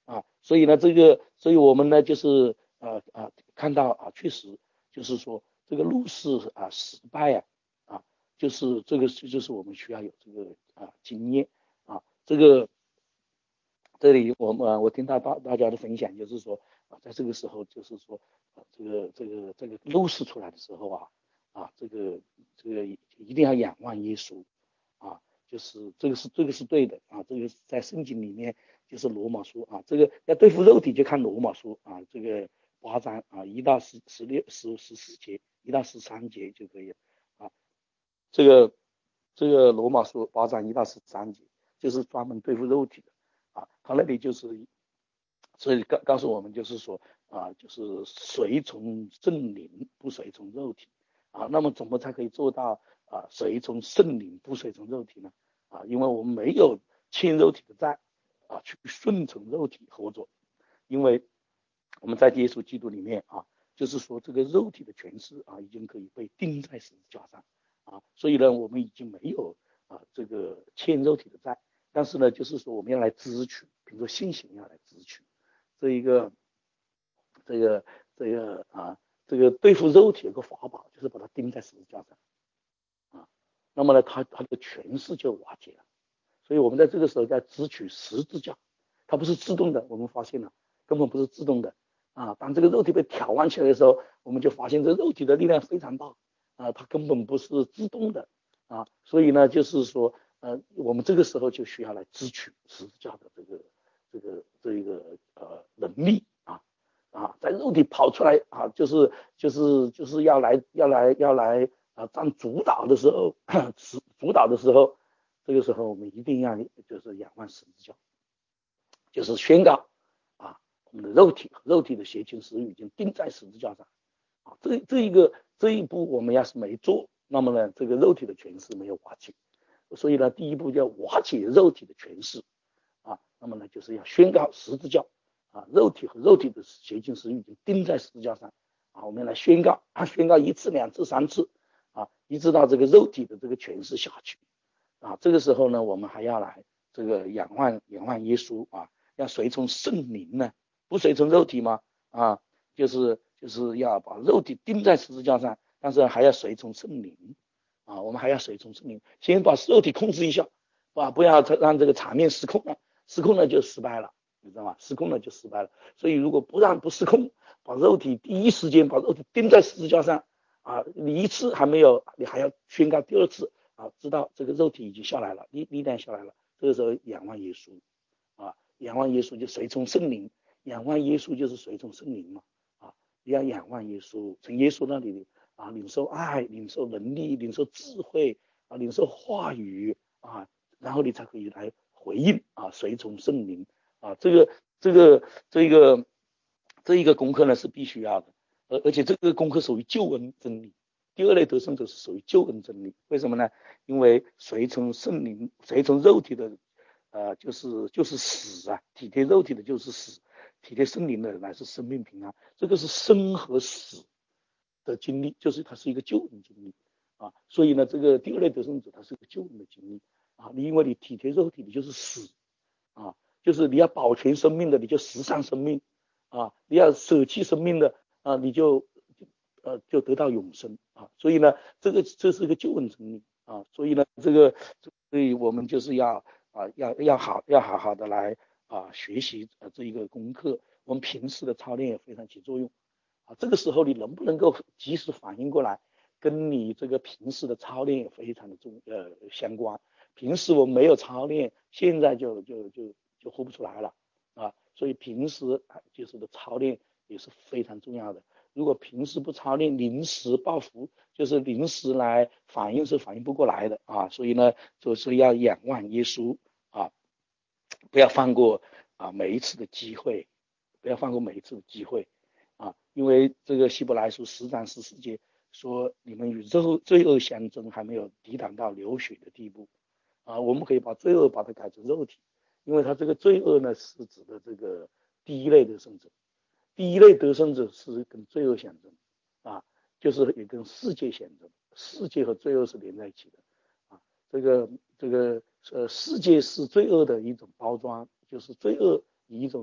啊，所以呢，这个，所以我们呢就是呃啊看到啊，确实就是说这个入世啊失败啊啊，就是这个就是我们需要有这个啊经验啊，这个这里我们我听到大大家的分享，就是说啊，在这个时候就是说啊这个这个这个入世出来的时候啊啊这个这个一定要仰望耶稣啊。就是这个是这个是对的啊，这个在圣经里面就是罗马书啊，这个要对付肉体就看罗马书啊，这个八章啊一到十十六十十四节一到十三节就可以了啊，这个这个罗马书八章一到十三节就是专门对付肉体的啊，他那里就是所以告告诉我们就是说啊，就是随从圣灵不随从肉体啊，那么怎么才可以做到啊随从圣灵不随从肉体呢？啊，因为我们没有欠肉体的债啊，去顺从肉体合作，因为我们在耶稣基督里面啊，就是说这个肉体的权势啊，已经可以被钉在十字架上啊，所以呢，我们已经没有啊这个欠肉体的债，但是呢，就是说我们要来支取，比如说信心要来支取这一个这个这个啊这个对付肉体有个法宝，就是把它钉在十字架上啊，那么呢，它它的权势就瓦解了。所以我们在这个时候在支取十字架，它不是自动的，我们发现了根本不是自动的啊。当这个肉体被挑战起来的时候，我们就发现这肉体的力量非常大啊，它根本不是自动的啊。所以呢，就是说呃，我们这个时候就需要来支取十字架的这个这个这个呃能力啊啊，在肉体跑出来啊，就是就是就是要来要来要来啊占主导的时候，主导的时候。这个时候我们一定要就是仰望十字架，就是宣告啊，我们的肉体和肉体的邪情私欲已经钉在十字架上啊。这这一个这一步我们要是没做，那么呢，这个肉体的权势没有瓦解，所以呢，第一步叫瓦解肉体的权势啊。那么呢，就是要宣告十字架啊，肉体和肉体的邪情私欲已经钉在十字架上啊。我们来宣告，啊，宣告一次、两次、三次啊，一直到这个肉体的这个权势下去。啊，这个时候呢，我们还要来这个仰望仰望耶稣啊，要随从圣灵呢，不随从肉体吗？啊，就是就是要把肉体钉在十字架上，但是还要随从圣灵啊，我们还要随从圣灵，先把肉体控制一下，啊，不要让这个场面失控了，失控了就失败了，你知道吗？失控了就失败了。所以如果不让不失控，把肉体第一时间把肉体钉在十字架上啊，你一次还没有，你还要宣告第二次。啊，知道这个肉体已经下来了，力力量下来了，这个时候仰望耶稣啊，仰望耶稣就随从圣灵，仰望耶稣就是随从圣灵嘛啊，你要仰望耶稣，从耶稣那里啊领受爱，领受能力，领受智慧啊，领受话语啊，然后你才可以来回应啊，随从圣灵啊，这个这个这个这一个功课呢是必须要的，而而且这个功课属于救恩真理。第二类得胜者是属于救恩真理，为什么呢？因为随从圣灵，随从肉体的，呃，就是就是死啊，体贴肉体的就是死，体贴圣灵的乃是生命平安。这个是生和死的经历，就是它是一个救恩经历啊。所以呢，这个第二类得胜者他是个救恩的经历啊。你因为你体贴肉体的就是死啊，就是你要保全生命的你就死伤生命啊，你要舍弃生命的啊，你就。呃，就得到永生啊，所以呢，这个这是一个救恩真理啊，所以呢，这个，所以我们就是要啊，要要好，要好好的来啊学习呃这一个功课，我们平时的操练也非常起作用啊。这个时候你能不能够及时反应过来，跟你这个平时的操练也非常的重呃相关。平时我们没有操练，现在就就就就活不出来了啊，所以平时啊就是的操练也是非常重要的。如果平时不操练，临时抱佛，就是临时来反应是反应不过来的啊。所以呢，就是要仰望耶稣啊，不要放过啊每一次的机会，不要放过每一次的机会啊。因为这个希伯来书十章十四节说，你们与肉罪恶相争，还没有抵挡到流血的地步啊。我们可以把罪恶把它改成肉体，因为它这个罪恶呢是指的这个第一类的圣者。第一类得胜者是跟罪恶相争啊，就是也跟世界相争，世界和罪恶是连在一起的啊。这个这个呃，世界是罪恶的一种包装，就是罪恶以一种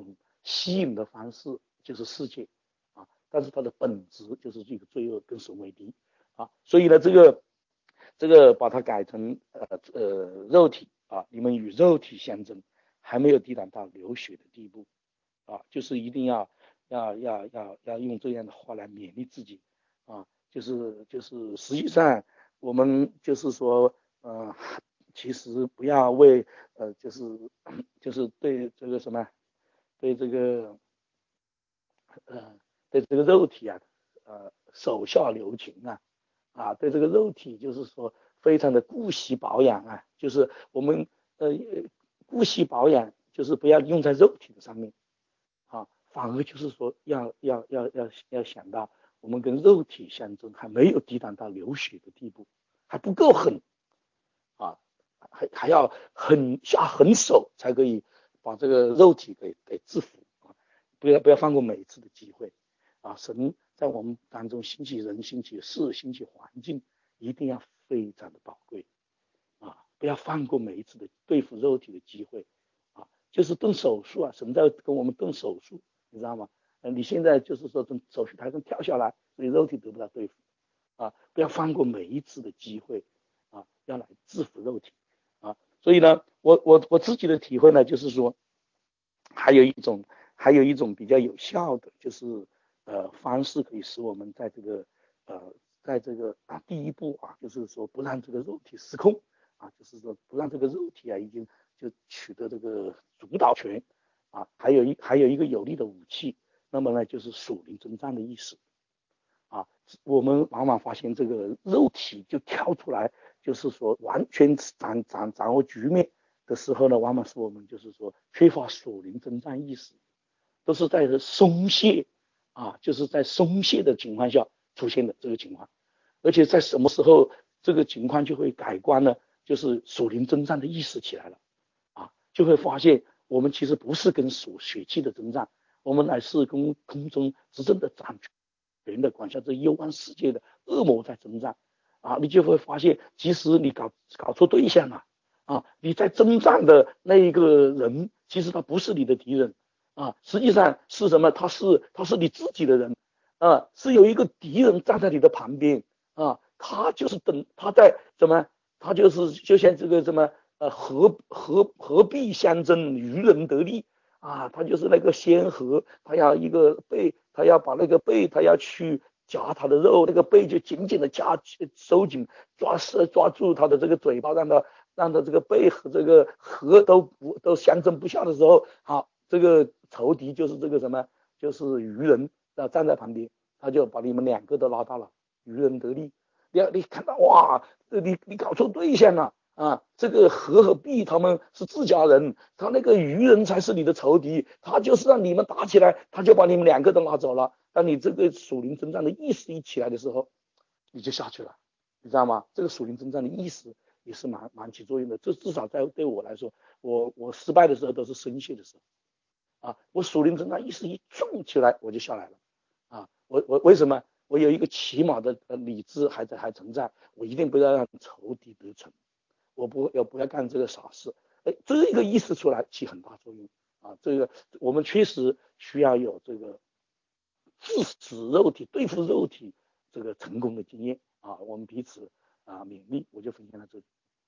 吸引的方式就是世界啊，但是它的本质就是这个罪恶跟神为敌啊，所以呢，这个这个把它改成呃呃肉体啊，你们与肉体相争，还没有抵挡到流血的地步啊，就是一定要要要要要用这样的话来勉励自己啊，就是就是实际上我们就是说呃，其实不要为呃就是就是对这个什么对这个呃对这个肉体啊呃手下留情啊啊对这个肉体就是说非常的顾惜保养啊，就是我们呃顾惜保养就是不要用在肉体的上面啊，反而就是说要要要要要想到我们跟肉体相争还没有抵挡到流血的地步，还不够狠啊，还还要狠下狠手才可以把这个肉体给给制服啊！不要不要放过每一次的机会啊！神在我们当中兴起人、兴起事、兴起环境，一定要非常的宝贵啊！不要放过每一次的对付肉体的机会啊！就是动手术啊，神在跟我们动手术，你知道吗？呃，你现在就是说从手术台上跳下来，所以肉体得不到对付啊！不要放过每一次的机会啊！要来制服肉体。啊，所以呢，我我我自己的体会呢，就是说，还有一种还有一种比较有效的，就是呃方式可以使我们在这个呃在这个啊第一步啊，就是说不让这个肉体失控啊，就是说不让这个肉体啊已经就取得这个主导权啊，还有一还有一个有力的武器，那么呢就是属灵征战的意识。啊，我们往往发现这个肉体就跳出来，就是说完全掌掌掌握局面的时候呢，往往是我们就是说缺乏属灵征战意识，都是在松懈啊，就是在松懈的情况下出现的这个情况，而且在什么时候这个情况就会改观呢？就是属灵征战的意识起来了啊，就会发现我们其实不是跟属血气的征战，我们乃是跟空中执政的掌权的管辖这幽暗世界的恶魔在征战啊，你就会发现，即使你搞搞错对象了啊，你在征战的那一个人，其实他不是你的敌人啊，实际上是什么？他是他是你自己的人啊，是有一个敌人站在你的旁边啊，他就是等他在什么？他就是就像这个什么呃何何何必相争，渔人得利啊，他就是那个仙河，他要一个背，他要把那个背，他要去夹他的肉，那个背就紧紧的夹收紧，抓抓住他的这个嘴巴，让他让他这个背和这个河都不都相争不下的时候，好，这个仇敌就是这个什么，就是渔人啊，站在旁边，他就把你们两个都拉到了，渔人得利。你你看到哇，你你搞错对象了啊！这个和和璧他们是自家人，他那个渔人才是你的仇敌，他就是让你们打起来，他就把你们两个都拿走了。当你这个属灵征战的意识一起来的时候，你就下去了，你知道吗？这个属灵征战的意识也是蛮蛮起作用的。这至少在对我来说，我我失败的时候都是深陷的时候啊，我属灵征战意识一重起来，我就下来了啊。我我为什么？我有一个起码的呃理智还在还存在，我一定不要让仇敌得逞，我不要不要干这个傻事。哎，这个意识出来起很大作用啊！这个我们确实需要有这个致死肉体对付肉体这个成功的经验啊！我们彼此啊勉励，我就分享到这里。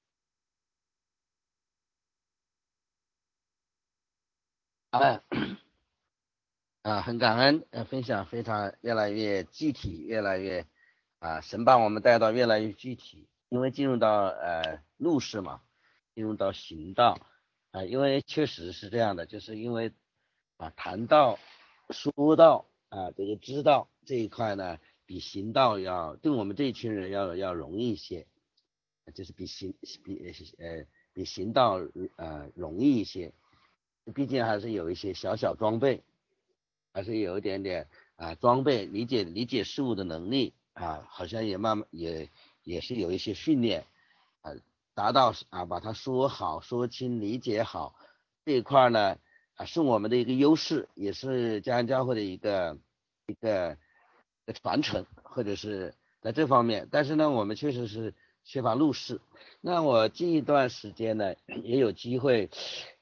啊啊，很感恩，呃，分享非常越来越具体，越来越啊，神把我们带到越来越具体，因为进入到呃路世嘛，进入到行道啊，因为确实是这样的，就是因为啊谈道、说道啊这个知道这一块呢，比行道要对我们这一群人要要容易一些，就是比行比呃比行道呃容易一些，毕竟还是有一些小小装备。还是有一点点啊装备理解理解事物的能力啊，好像也慢慢也也是有一些训练啊，达到啊把它说好说清理解好这一块呢啊是我们的一个优势，也是家人教会的一个一个传承，或者是在这方面，但是呢我们确实是缺乏入世。那我近一段时间呢也有机会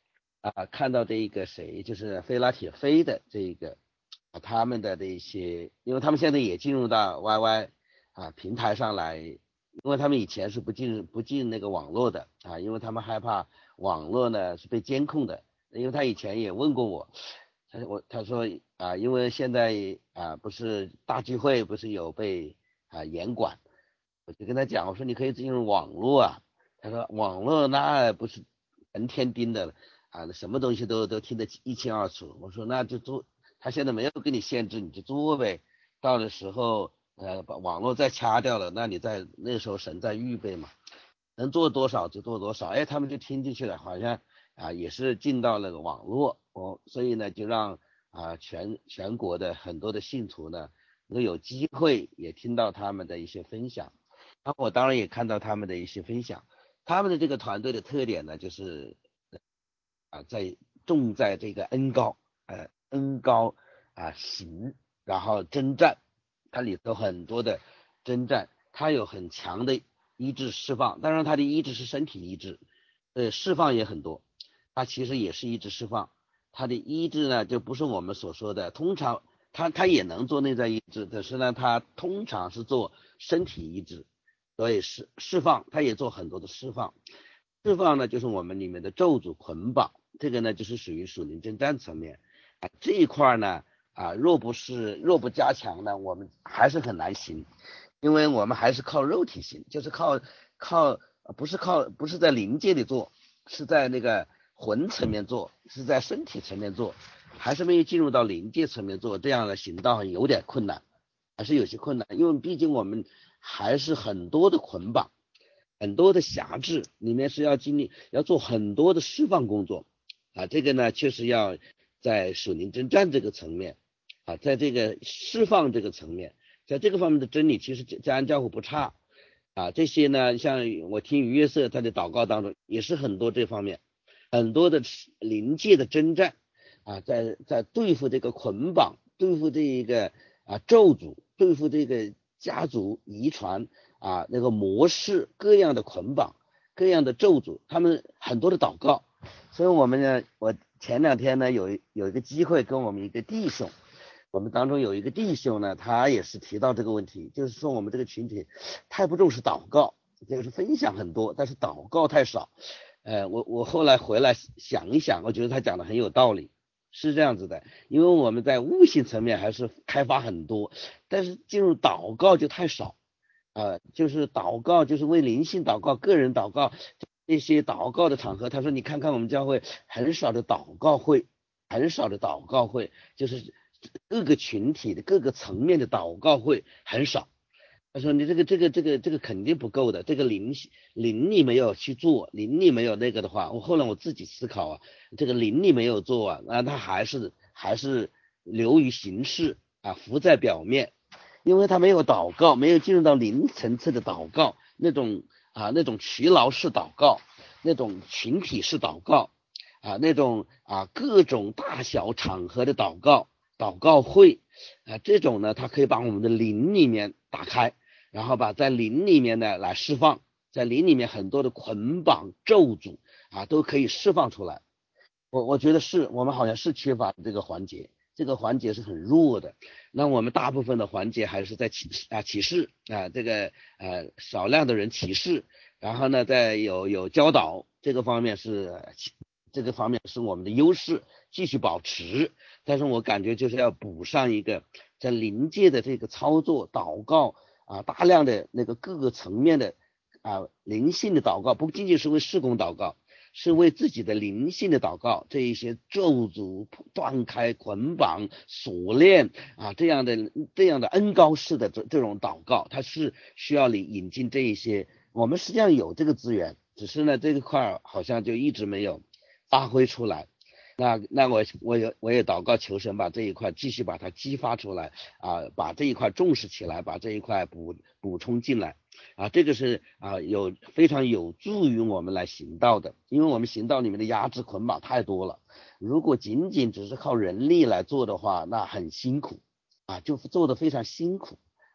啊看到这一个谁就是菲拉铁菲的这一个啊他们的这些，因为他们现在也进入到 Y Y 啊平台上来，因为他们以前是不进不进那个网络的啊，因为他们害怕网络呢是被监控的，因为他以前也问过我，他我他说啊，因为现在啊不是大聚会不是有被啊严管，我就跟他讲，我说你可以进入网络啊，他说网络那不是成天盯的啊，什么东西都都听得一清二楚。我说那就做，他现在没有给你限制，你就做呗。到的时候，呃，把网络再掐掉了，那你在那时候神在预备嘛，能做多少就做多少。哎，他们就听进去了，好像啊也是进到那个网络，哦，所以呢就让啊全全国的很多的信徒呢都有机会也听到他们的一些分享。然后我当然也看到他们的一些分享，他们的这个团队的特点呢，就是啊，在重在这个恩高，呃，恩高啊行，然后征战，它里头很多的征战，它有很强的医治释放，当然它的医治是身体医治，呃，释放也很多，它其实也是医治释放，它的医治呢就不是我们所说的，通常它它也能做内在医治，但是呢，它通常是做身体医治。所以释释放，它也做很多的释放。释放呢，就是我们里面的咒诅捆绑，这个呢就是属于属灵征战层面啊。这一块呢啊，若不是若不加强呢，我们还是很难行，因为我们还是靠肉体行，就是靠靠不是靠不是在灵界里做，是在那个魂层面做，是在身体层面做，还是没有进入到灵界层面做，这样的行道有点困难，还是有些困难，因为毕竟我们还是很多的捆绑，很多的辖制，里面是要经历要做很多的释放工作啊，这个呢确实要在属灵征战这个层面啊，在这个释放这个层面，在这个方面的真理其实家安教会不差啊，这些呢像我听于约瑟他的祷告当中也是很多这方面很多的灵界的征战啊，在在对付这个捆绑，对付这一个啊咒诅，对付这个家族遗传啊那个模式，各样的捆绑，各样的咒诅，他们很多的祷告。所以我们呢，我前两天呢有有一个机会跟我们一个弟兄，我们当中有一个弟兄呢，他也是提到这个问题，就是说我们这个群体太不重视祷告，就是分享很多，但是祷告太少。呃，我我后来回来想一想，我觉得他讲的很有道理。是这样子的，因为我们在悟性层面还是开发很多，但是进入祷告就太少，呃，就是祷告就是为灵性祷告、个人祷告那些祷告的场合，他说你看看我们教会很少的祷告会，很少的祷告会，就是各个群体的各个层面的祷告会很少。他说你这个这个这个这个肯定不够的，这个灵灵力没有去做，灵力没有那个的话，我后来我自己思考啊，这个灵力没有做啊，那他还是还是流于形式啊，浮在表面，因为他没有祷告，没有进入到灵层次的祷告，那种啊那种勤劳式祷告，那种群体式祷告啊，那种啊各种大小场合的祷告祷告会啊，这种呢，它可以把我们的灵里面打开。然后把在灵里面呢来释放，在灵里面很多的捆绑咒诅啊都可以释放出来。我我觉得是我们好像是缺乏这个环节，这个环节是很弱的。那我们大部分的环节还是在启啊启示啊这个呃少量的人启示，然后呢再有有教导，这个方面是这个方面是我们的优势，继续保持。但是我感觉就是要补上一个在灵界的这个操作祷告。啊，大量的那个各个层面的啊灵性的祷告，不仅仅是为事工祷告，是为自己的灵性的祷告。这一些咒诅断开、捆绑、锁链啊，这样的这样的恩高式的这这种祷告，它是需要你引进这一些。我们实际上有这个资源，只是呢这一块好像就一直没有发挥出来。那那我我也我也祷告求神把这一块继续把它激发出来啊，把这一块重视起来，把这一块补补充进来啊，这个是啊有非常有助于我们来行道的，因为我们行道里面的压制捆绑太多了，如果仅仅只是靠人力来做的话，那很辛苦啊，就做的非常辛苦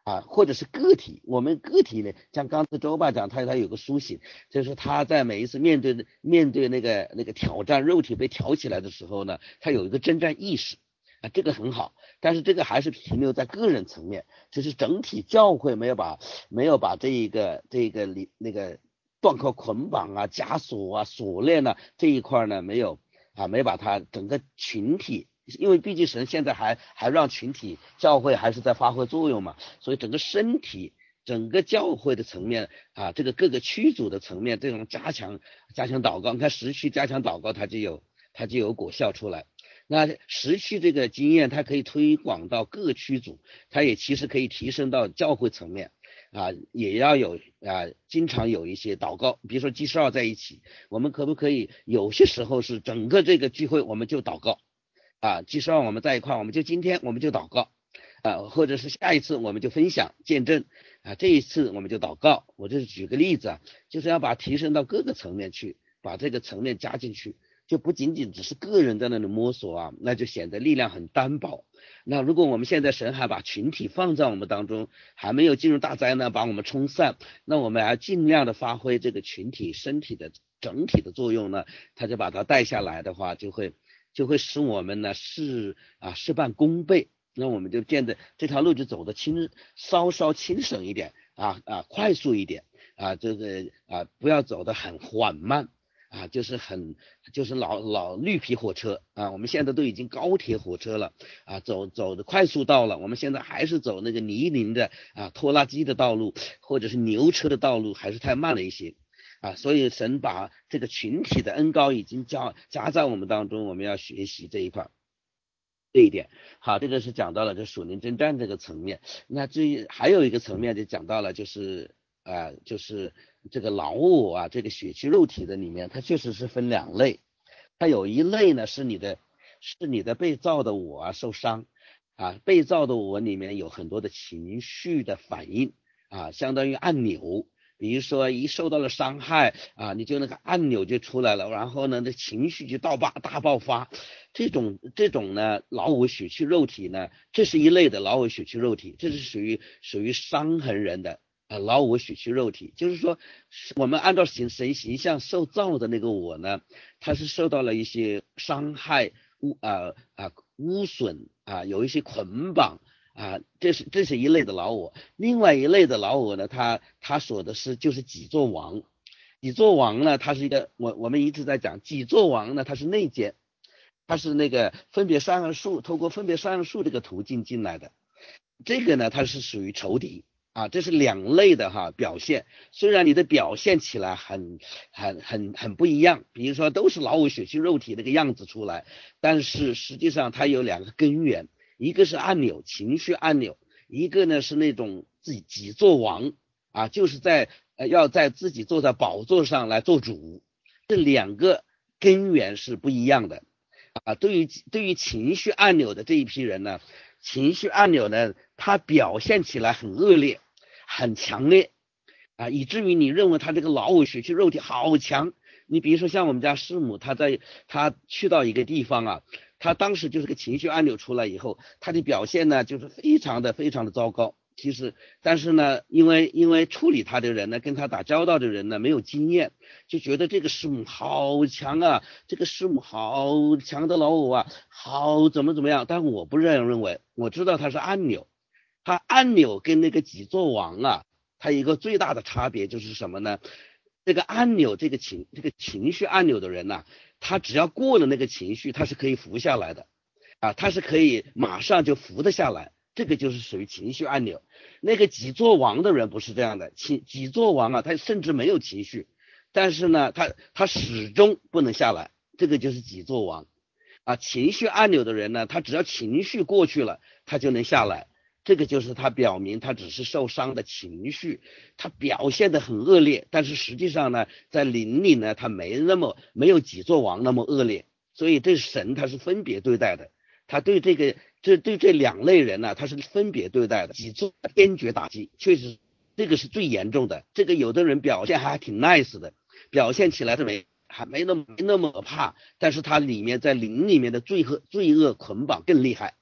啊，或者是个体，我们个体呢，像刚才周爸讲，他他有个苏醒，就是他在每一次面对面对那个那个挑战，肉体被挑起来的时候呢，他有一个征战意识啊，这个很好，但是这个还是停留在个人层面，就是整体教会没有把没有把这一个这个里那个断扣捆绑啊、枷锁啊、锁链呢这一块呢没有啊，没把它整个群体。因为毕竟神现在还还让群体教会还是在发挥作用嘛，所以整个身体整个教会的层面啊，这个各个区组的层面，这种加强加强祷告，你看时区加强祷告，它就有它就有果效出来。那时区这个经验，它可以推广到各个区组，它也其实可以提升到教会层面啊，也要有啊，经常有一些祷告，比如说G十二在一起，我们可不可以有些时候是整个这个聚会我们就祷告。啊，即使让我们在一块，我们就今天我们就祷告，啊，或者是下一次我们就分享见证，啊，这一次我们就祷告。我这是举个例子啊，就是要把提升到各个层面去，把这个层面加进去，就不仅仅只是个人在那里摸索啊，那就显得力量很单薄。那如果我们现在神还把群体放在我们当中，还没有进入大灾难把我们冲散，那我们要尽量的发挥这个群体身体的整体的作用呢，他就把它带下来的话，就会。就会使我们呢事啊事半功倍，那我们就变得这条路就走得轻，稍稍轻省一点啊啊，快速一点啊，这个啊不要走得很缓慢啊，就是很就是老老绿皮火车啊，我们现在都已经高铁火车了啊，走走的快速道了，我们现在还是走那个泥泞的啊拖拉机的道路，或者是牛车的道路，还是太慢了一些。啊，所以神把这个群体的恩膏已经加加在我们当中，我们要学习这一块，这一点。好，这个是讲到了这属灵征战这个层面。那至于还有一个层面就讲到了，就是呃，就是这个老我啊，这个血气肉体的里面，它确实是分两类。它有一类呢是你的是你的被造的我啊受伤啊，被造的我里面有很多的情绪的反应啊，相当于按钮。比如说一受到了伤害啊，你就那个按钮就出来了，然后呢，那情绪就大爆大爆发。这种这种呢，老我血气肉体呢，这是一类的老我血气肉体，这是属于属于伤痕人的啊，老我血气肉体。就是说，我们按照形神形象受造的那个我呢，它是受到了一些伤害污啊啊污损啊，有一些捆绑。啊，这是这是一类的老我，另外一类的老我呢，他他说的是就是己作王，己作王呢，它是一个我我们一直在讲己作王呢，它是内奸，它是那个分别善恶树，透过分别善恶树这个途径进来的，这个呢，它是属于仇敌啊，这是两类的哈表现，虽然你的表现起来很很很很不一样，比如说都是老我血气肉体那个样子出来，但是实际上它有两个根源。一个是按钮，情绪按钮，一个呢是那种自己己作王啊，就是在呃要在自己坐在宝座上来做主，这两个根源是不一样的啊。对于对于情绪按钮的这一批人呢，情绪按钮呢，它表现起来很恶劣，很强烈啊，以至于你认为他这个老我血气肉体好强。你比如说像我们家师母，他在他去到一个地方啊。他当时就是个情绪按钮出来以后，他的表现呢就是非常的非常的糟糕。其实，但是呢，因为因为处理他的人呢，跟他打交道的人呢没有经验，就觉得这个师母好强啊，这个师母好强的老我啊，好怎么怎么样。但我不这样认为，我知道他是按钮，他按钮跟那个己作王啊，它有一个最大的差别就是什么呢？这个按钮这个情这个情绪按钮的人呐、啊，他只要过了那个情绪，他是可以服下来的啊，他是可以马上就服得下来，这个就是属于情绪按钮。那个己作王的人不是这样的，己己作王啊，他甚至没有情绪，但是呢，他他始终不能下来，这个就是己作王啊。情绪按钮的人呢，他只要情绪过去了，他就能下来。这个就是他表明他只是受伤的情绪，他表现得很恶劣，但是实际上呢，在灵里呢，他没那么没有己作王那么恶劣，所以这神他是分别对待的，他对这个这对这两类人呢、啊，他是分别对待的，己作坚决打击，确实这个是最严重的。这个有的人表现还挺 nice 的，表现起来是没还没那么没那么可怕，但是他里面在灵里面的罪恶罪恶捆绑更厉害。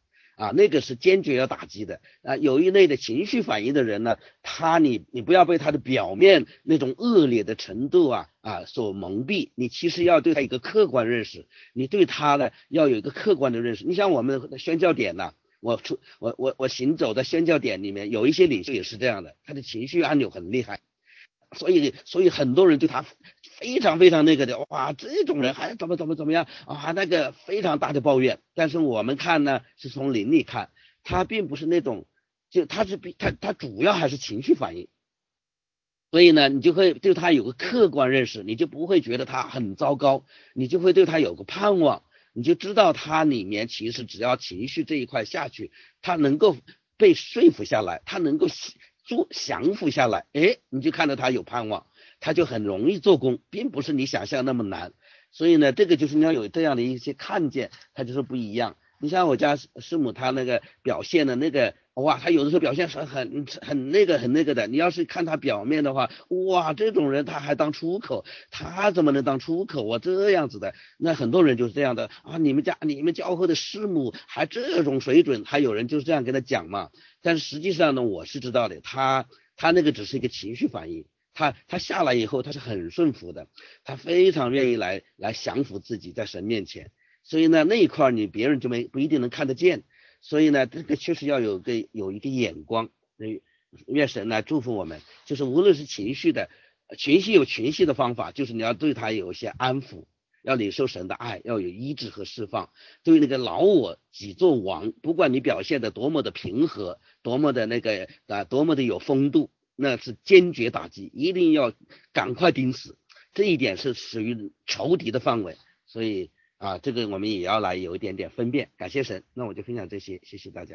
啊，那个是坚决要打击的啊。有一类的情绪反应的人呢，他你你不要被他的表面那种恶劣的程度啊啊所蒙蔽，你其实要对他一个客观认识，你对他呢要有一个客观的认识。你像我们的宣教点呢、啊，我出我我我行走在宣教点里面，有一些领袖也是这样的，他的情绪按钮很厉害。所以，所以很多人对他非常非常那个的，哇，这种人还怎么怎么怎么样啊？那个非常大的抱怨。但是我们看呢，是从灵里看，他并不是那种，就他是他他主要还是情绪反应。所以呢，你就会对他有个客观认识，你就不会觉得他很糟糕，你就会对他有个盼望，你就知道他里面其实只要情绪这一块下去，他能够被说服下来，他能够做降服下来，哎，你就看到他有盼望，他就很容易做工，并不是你想象那么难。所以呢，这个就是你要有这样的一些看见，他就是不一样。你像我家师母，她那个表现的那个，哇，她有的时候表现很很很那个很那个的。你要是看她表面的话，哇，这种人他还当出口，他怎么能当出口？我这样子的，那很多人就是这样的啊。你们家你们教会的师母还这种水准，还有人就是这样跟他讲嘛。但是实际上呢，我是知道的，他他那个只是一个情绪反应。他他下来以后，他是很顺服的，他非常愿意来来降服自己在神面前。所以呢，那一块你别人就没不一定能看得见。所以呢，这个确实要有个有一个眼光。愿神来祝福我们，就是无论是情绪的，情绪有情绪的方法，就是你要对他有一些安抚，要领受神的爱，要有医治和释放。对那个老我己做王，不管你表现的多么的平和，多么的那个啊，多么的有风度，那是坚决打击，一定要赶快钉死。这一点是属于仇敌的范围，所以啊，这个我们也要来有一点点分辨。感谢神，那我就分享这些，谢谢大家。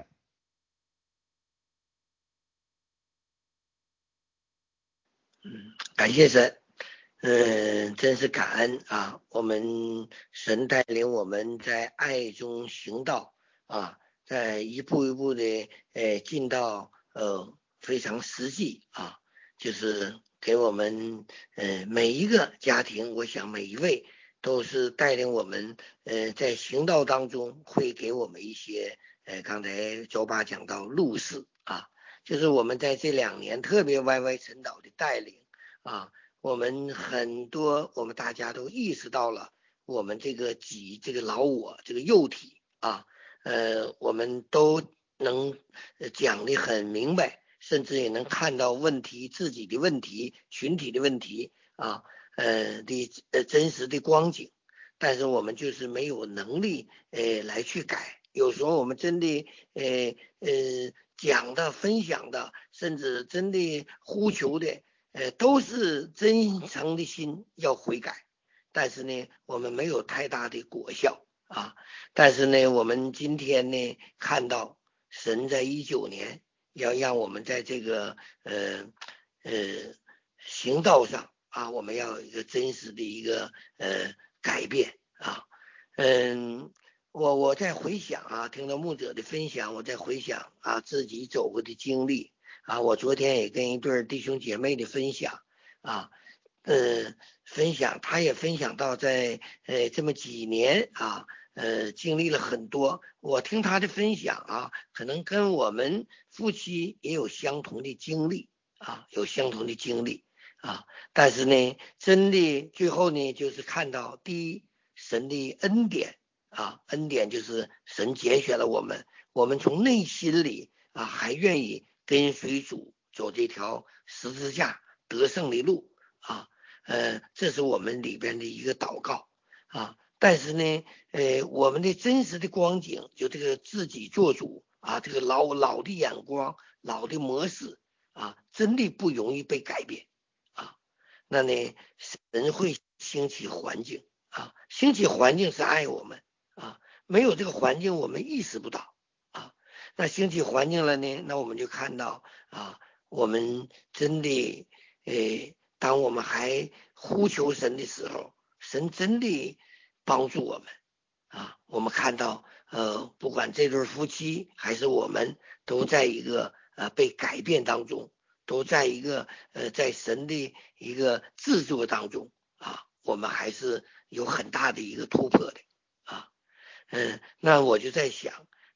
嗯，感谢神，嗯，真是感恩啊！我们神带领我们在爱中行道啊，在一步一步的呃进到呃非常实际啊，就是给我们呃每一个家庭，我想每一位都是带领我们呃在行道当中会给我们一些呃刚才周爸讲到路示啊。就是我们在这两年特别 Y Y 晨祷的带领啊，我们很多我们大家都意识到了我们这个己这个老我这个幼体啊，呃，我们都能讲得很明白，甚至也能看到问题自己的问题、群体的问题啊，呃的呃真实的光景，但是我们就是没有能力呃来去改。有时候我们真的呃呃讲的、分享的，甚至真的呼求的，呃，都是真诚的心要悔改，但是呢，我们没有太大的果效啊。但是呢，我们今天呢，看到神在一九年要让我们在这个呃呃行道上啊，我们要有一个真实的一个呃改变啊，嗯。我我在回想啊，听到牧者的分享，我在回想啊自己走过的经历啊。我昨天也跟一对弟兄姐妹的分享啊，呃，分享他也分享到在呃这么几年啊，呃经历了很多。我听他的分享啊，可能跟我们夫妻也有相同的经历啊，有相同的经历啊。但是呢，真的最后呢，就是看到第一神的恩典。啊，恩典就是神拣选了我们，我们从内心里啊还愿意跟随主走这条十字架得胜的路啊，呃，这是我们里边的一个祷告啊。但是呢，呃，我们的真实的光景，就这个自己做主啊，这个老老的眼光、老的模式啊，真的不容易被改变啊。那呢，神会兴起环境啊，兴起环境是爱我们。啊，没有这个环境，我们意识不到啊。那兴起环境了呢，那我们就看到啊，我们真的，呃，当我们还呼求神的时候，神真的帮助我们啊。我们看到，呃，不管这对夫妻还是我们，都在一个呃被改变当中，都在一个呃在神的一个制作当中啊，我们还是有很大的一个突破的。嗯，那我就在想，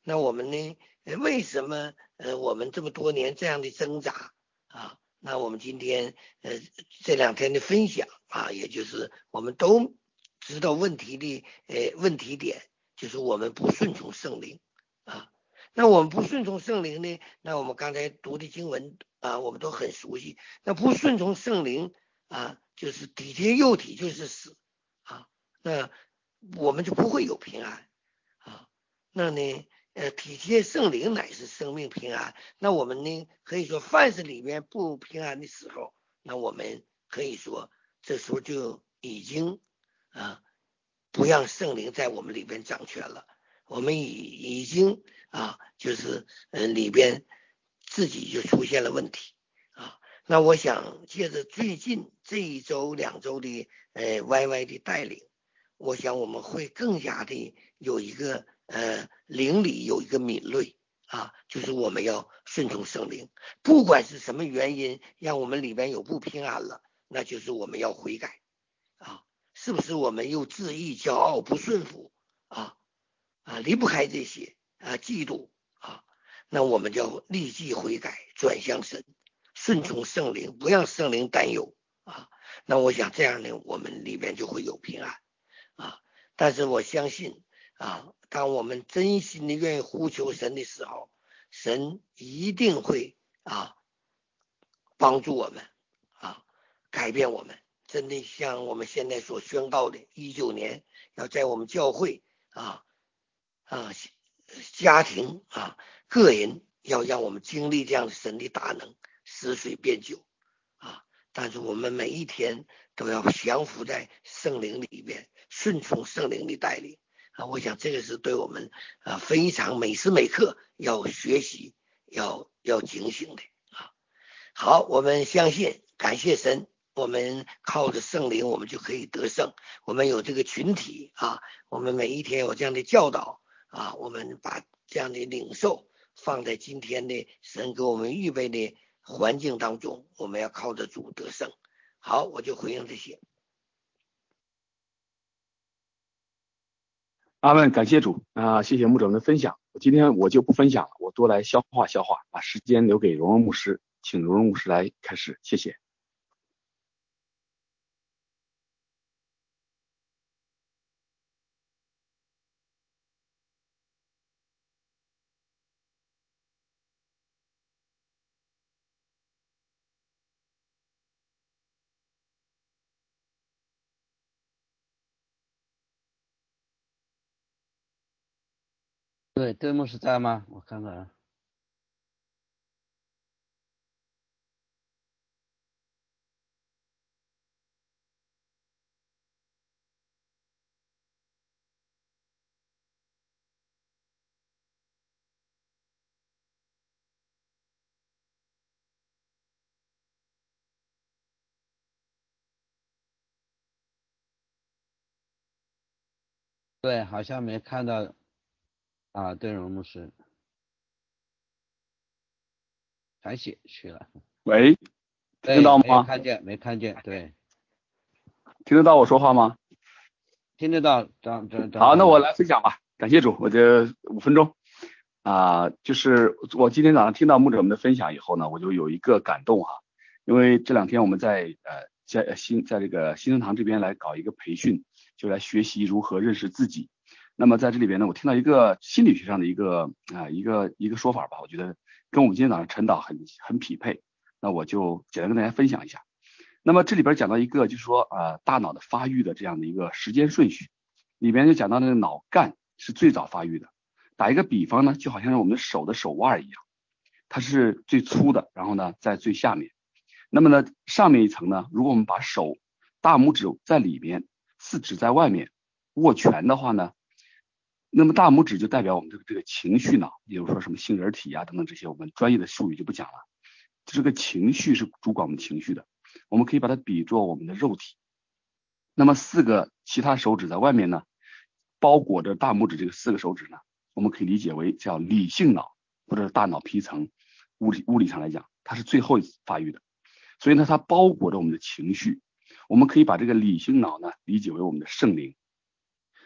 那我们呢，为什么呃我们这么多年这样的挣扎啊？那我们今天呃这两天的分享啊，也就是我们都知道问题的呃问题点，就是我们不顺从圣灵啊。那我们不顺从圣灵呢，那我们刚才读的经文啊，我们都很熟悉。那不顺从圣灵啊，就是体贴肉体就是死啊，那我们就不会有平安啊。那呢？呃，体贴圣灵乃是生命平安。那我们呢，可以说，凡是里面不平安的时候，那我们可以说，这时候就已经啊，不让圣灵在我们里边掌权了。我们已已经啊，就是嗯、呃，里边自己就出现了问题啊。那我想借着最近这一周、两周的呃 Y Y 的带领，我想我们会更加的有一个。呃，灵里有一个敏锐啊，就是我们要顺从圣灵，不管是什么原因让我们里边有不平安了，那就是我们要悔改啊，是不是我们又自义、骄傲、不顺服啊啊，离不开这些啊，嫉妒啊，那我们就要立即悔改，转向神，顺从圣灵，不让圣灵担忧啊。那我想这样呢，我们里边就会有平安啊。但是我相信。啊，当我们真心的愿意呼求神的时候，神一定会啊帮助我们啊改变我们。真的像我们现在所宣告的，一九年要在我们教会啊啊家庭啊个人要让我们经历这样的神的大能，使水变酒啊。但是我们每一天都要降服在圣灵里边，顺从圣灵的带领。啊，我想这个是对我们啊非常每时每刻要学习、要要警醒的啊。好，我们相信，感谢神，我们靠着圣灵，我们就可以得胜。我们有这个群体啊，我们每一天有这样的教导啊，我们把这样的领受放在今天的神给我们预备的环境当中，我们要靠着主得胜。好，我就回应这些。 阿们，感谢主啊，谢谢牧者们的分享。我今天我就不分享了，我多来消化消化，把时间留给荣荣牧师，请荣荣牧师来开始，谢谢。 对，对牧师在吗？我看看。对，好像没看到啊，对荣牧师采写去了。 喂，听得到吗？ 没看见，没看见，对。 听得到我说话吗？ 听得到，张张张。 好，那我来分享吧。感谢主，我这五分钟啊、呃，就是我今天早上听到牧者们的分享以后呢，我就有一个感动哈，因为这两天我们在呃在新在这个新生堂这边来搞一个培训，就来学习如何认识自己。那么在这里边呢，我听到一个心理学上的一个啊、呃、一个一个说法吧，我觉得跟我们今天早上晨祷很很匹配。那我就简单跟大家分享一下。那么这里边讲到一个就是说呃大脑的发育的这样的一个时间顺序，里边就讲到那个脑干是最早发育的。打一个比方呢，就好像是我们手的手腕一样，它是最粗的，然后呢在最下面。那么呢上面一层呢，如果我们把手大拇指在里面，四指在外面握拳的话呢，那么大拇指就代表我们这个这个情绪脑，比如说什么杏仁体啊等等这些我们专业的术语就不讲了。这个情绪是主管我们情绪的，我们可以把它比作我们的肉体。那么四个其他手指在外面呢，包裹着大拇指这个四个手指呢，我们可以理解为叫理性脑或者是大脑皮层，物理物理上来讲它是最后发育的，所以呢它包裹着我们的情绪。我们可以把这个理性脑呢理解为我们的圣灵。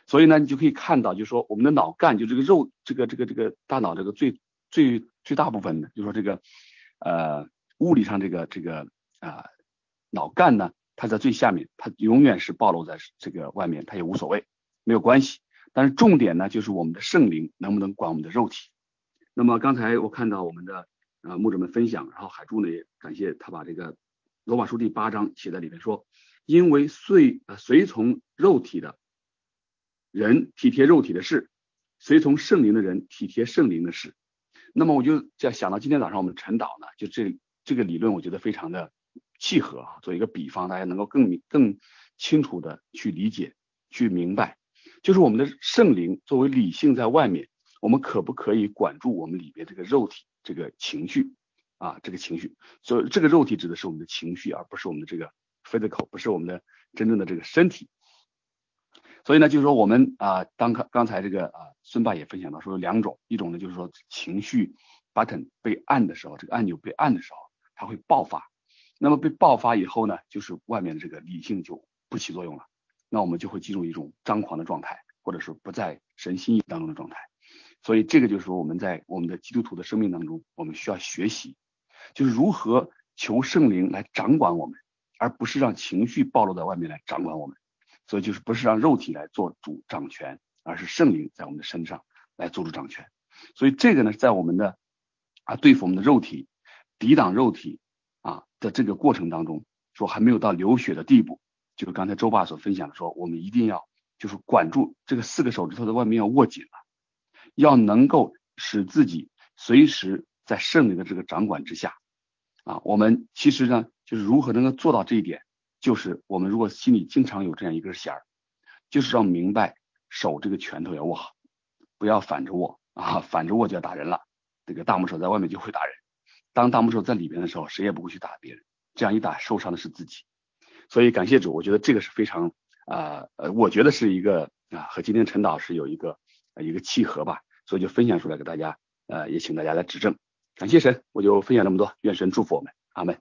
所以呢，你就可以看到，就是说我们的脑干，就这个肉，这个这个这个大脑这个最最最大部分的，就是说这个呃物理上这个这个啊、呃、脑干呢，它在最下面，它永远是暴露在这个外面，它也无所谓，没有关系。但是重点呢，就是我们的圣灵能不能管我们的肉体。那么刚才我看到我们的呃牧者们分享，然后海柱呢也感谢他把这个罗马书第八章写在里面说，因为随呃随从肉体的人体贴肉体的事，随从圣灵的人体贴圣灵的事。那么我就在想到今天早上我们晨祷呢，就这这个理论我觉得非常的契合啊，做一个比方，大家能够更更清楚的去理解去明白，就是我们的圣灵作为理性在外面，我们可不可以管住我们里边这个肉体这个情绪啊，这个情绪，所以这个肉体指的是我们的情绪，而不是我们的这个 physical， 不是我们的真正的这个身体。所以呢，就是说我们啊、呃，当刚才这个啊、呃、孙爸也分享到说有两种，一种呢就是说情绪 button 被按的时候，这个按钮被按的时候，它会爆发。那么被爆发以后呢，就是外面的这个理性就不起作用了，那我们就会进入一种张狂的状态，或者是不在神心意当中的状态。所以这个就是说我们在我们的基督徒的生命当中，我们需要学习，就是如何求圣灵来掌管我们，而不是让情绪暴露在外面来掌管我们。所以就是不是让肉体来做主掌权，而是圣灵在我们的身上来做主掌权。所以这个呢，在我们的啊对付我们的肉体、抵挡肉体啊的这个过程当中，说还没有到流血的地步。就是刚才周爸所分享的说，我们一定要就是管住这个四个手指头在外面要握紧了，要能够使自己随时在圣灵的这个掌管之下啊。我们其实呢，就是如何能够做到这一点。就是我们如果心里经常有这样一根弦儿，就是要明白手这个拳头要握好，不要反着握啊，反着握就要打人了。这个大拇手在外面就会打人，当大拇手在里边的时候，谁也不会去打别人，这样一打受伤的是自己。所以感谢主，我觉得这个是非常啊呃，我觉得是一个啊和今天陈导是有一个呃一个契合吧，所以就分享出来给大家，呃也请大家来指正。感谢神，我就分享这么多，愿神祝福我们，阿们。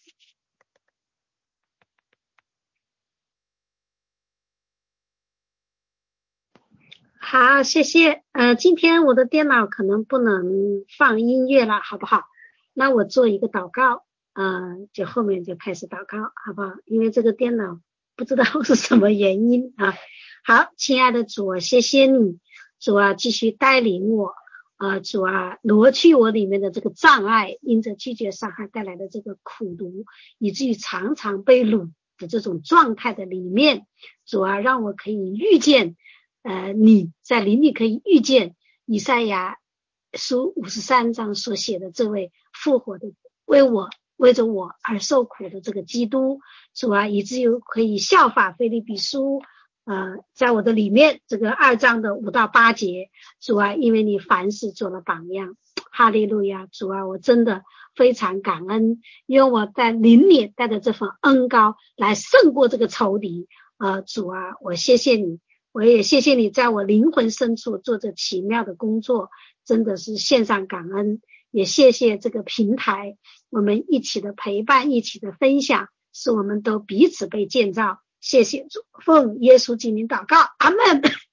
好，谢谢。呃，今天我的电脑可能不能放音乐了，好不好？那我做一个祷告，呃，就后面就开始祷告，好不好？因为这个电脑不知道是什么原因啊。好，亲爱的主啊，谢谢你，主啊，继续带领我，呃，主啊，挪去我里面的这个障碍，因着拒绝伤害带来的这个苦毒，以至于常常被掳的这种状态的里面，主啊，让我可以遇见。呃，你在灵里可以遇见以赛亚书五十三章所写的这位复活的为我为着我而受苦的这个基督，主啊，以至于可以效法腓立比书呃，在我的里面这个二章的五到八节，主啊，因为你凡事做了榜样，哈利路亚，主啊，我真的非常感恩，因为我在灵里带着这份恩膏来胜过这个仇敌，呃，主啊，我谢谢你。我也谢谢你在我灵魂深处做着奇妙的工作，真的是献上感恩，也谢谢这个平台，我们一起的陪伴，一起的分享，使我们都彼此被建造。谢谢主，奉耶稣基名祷告，阿们。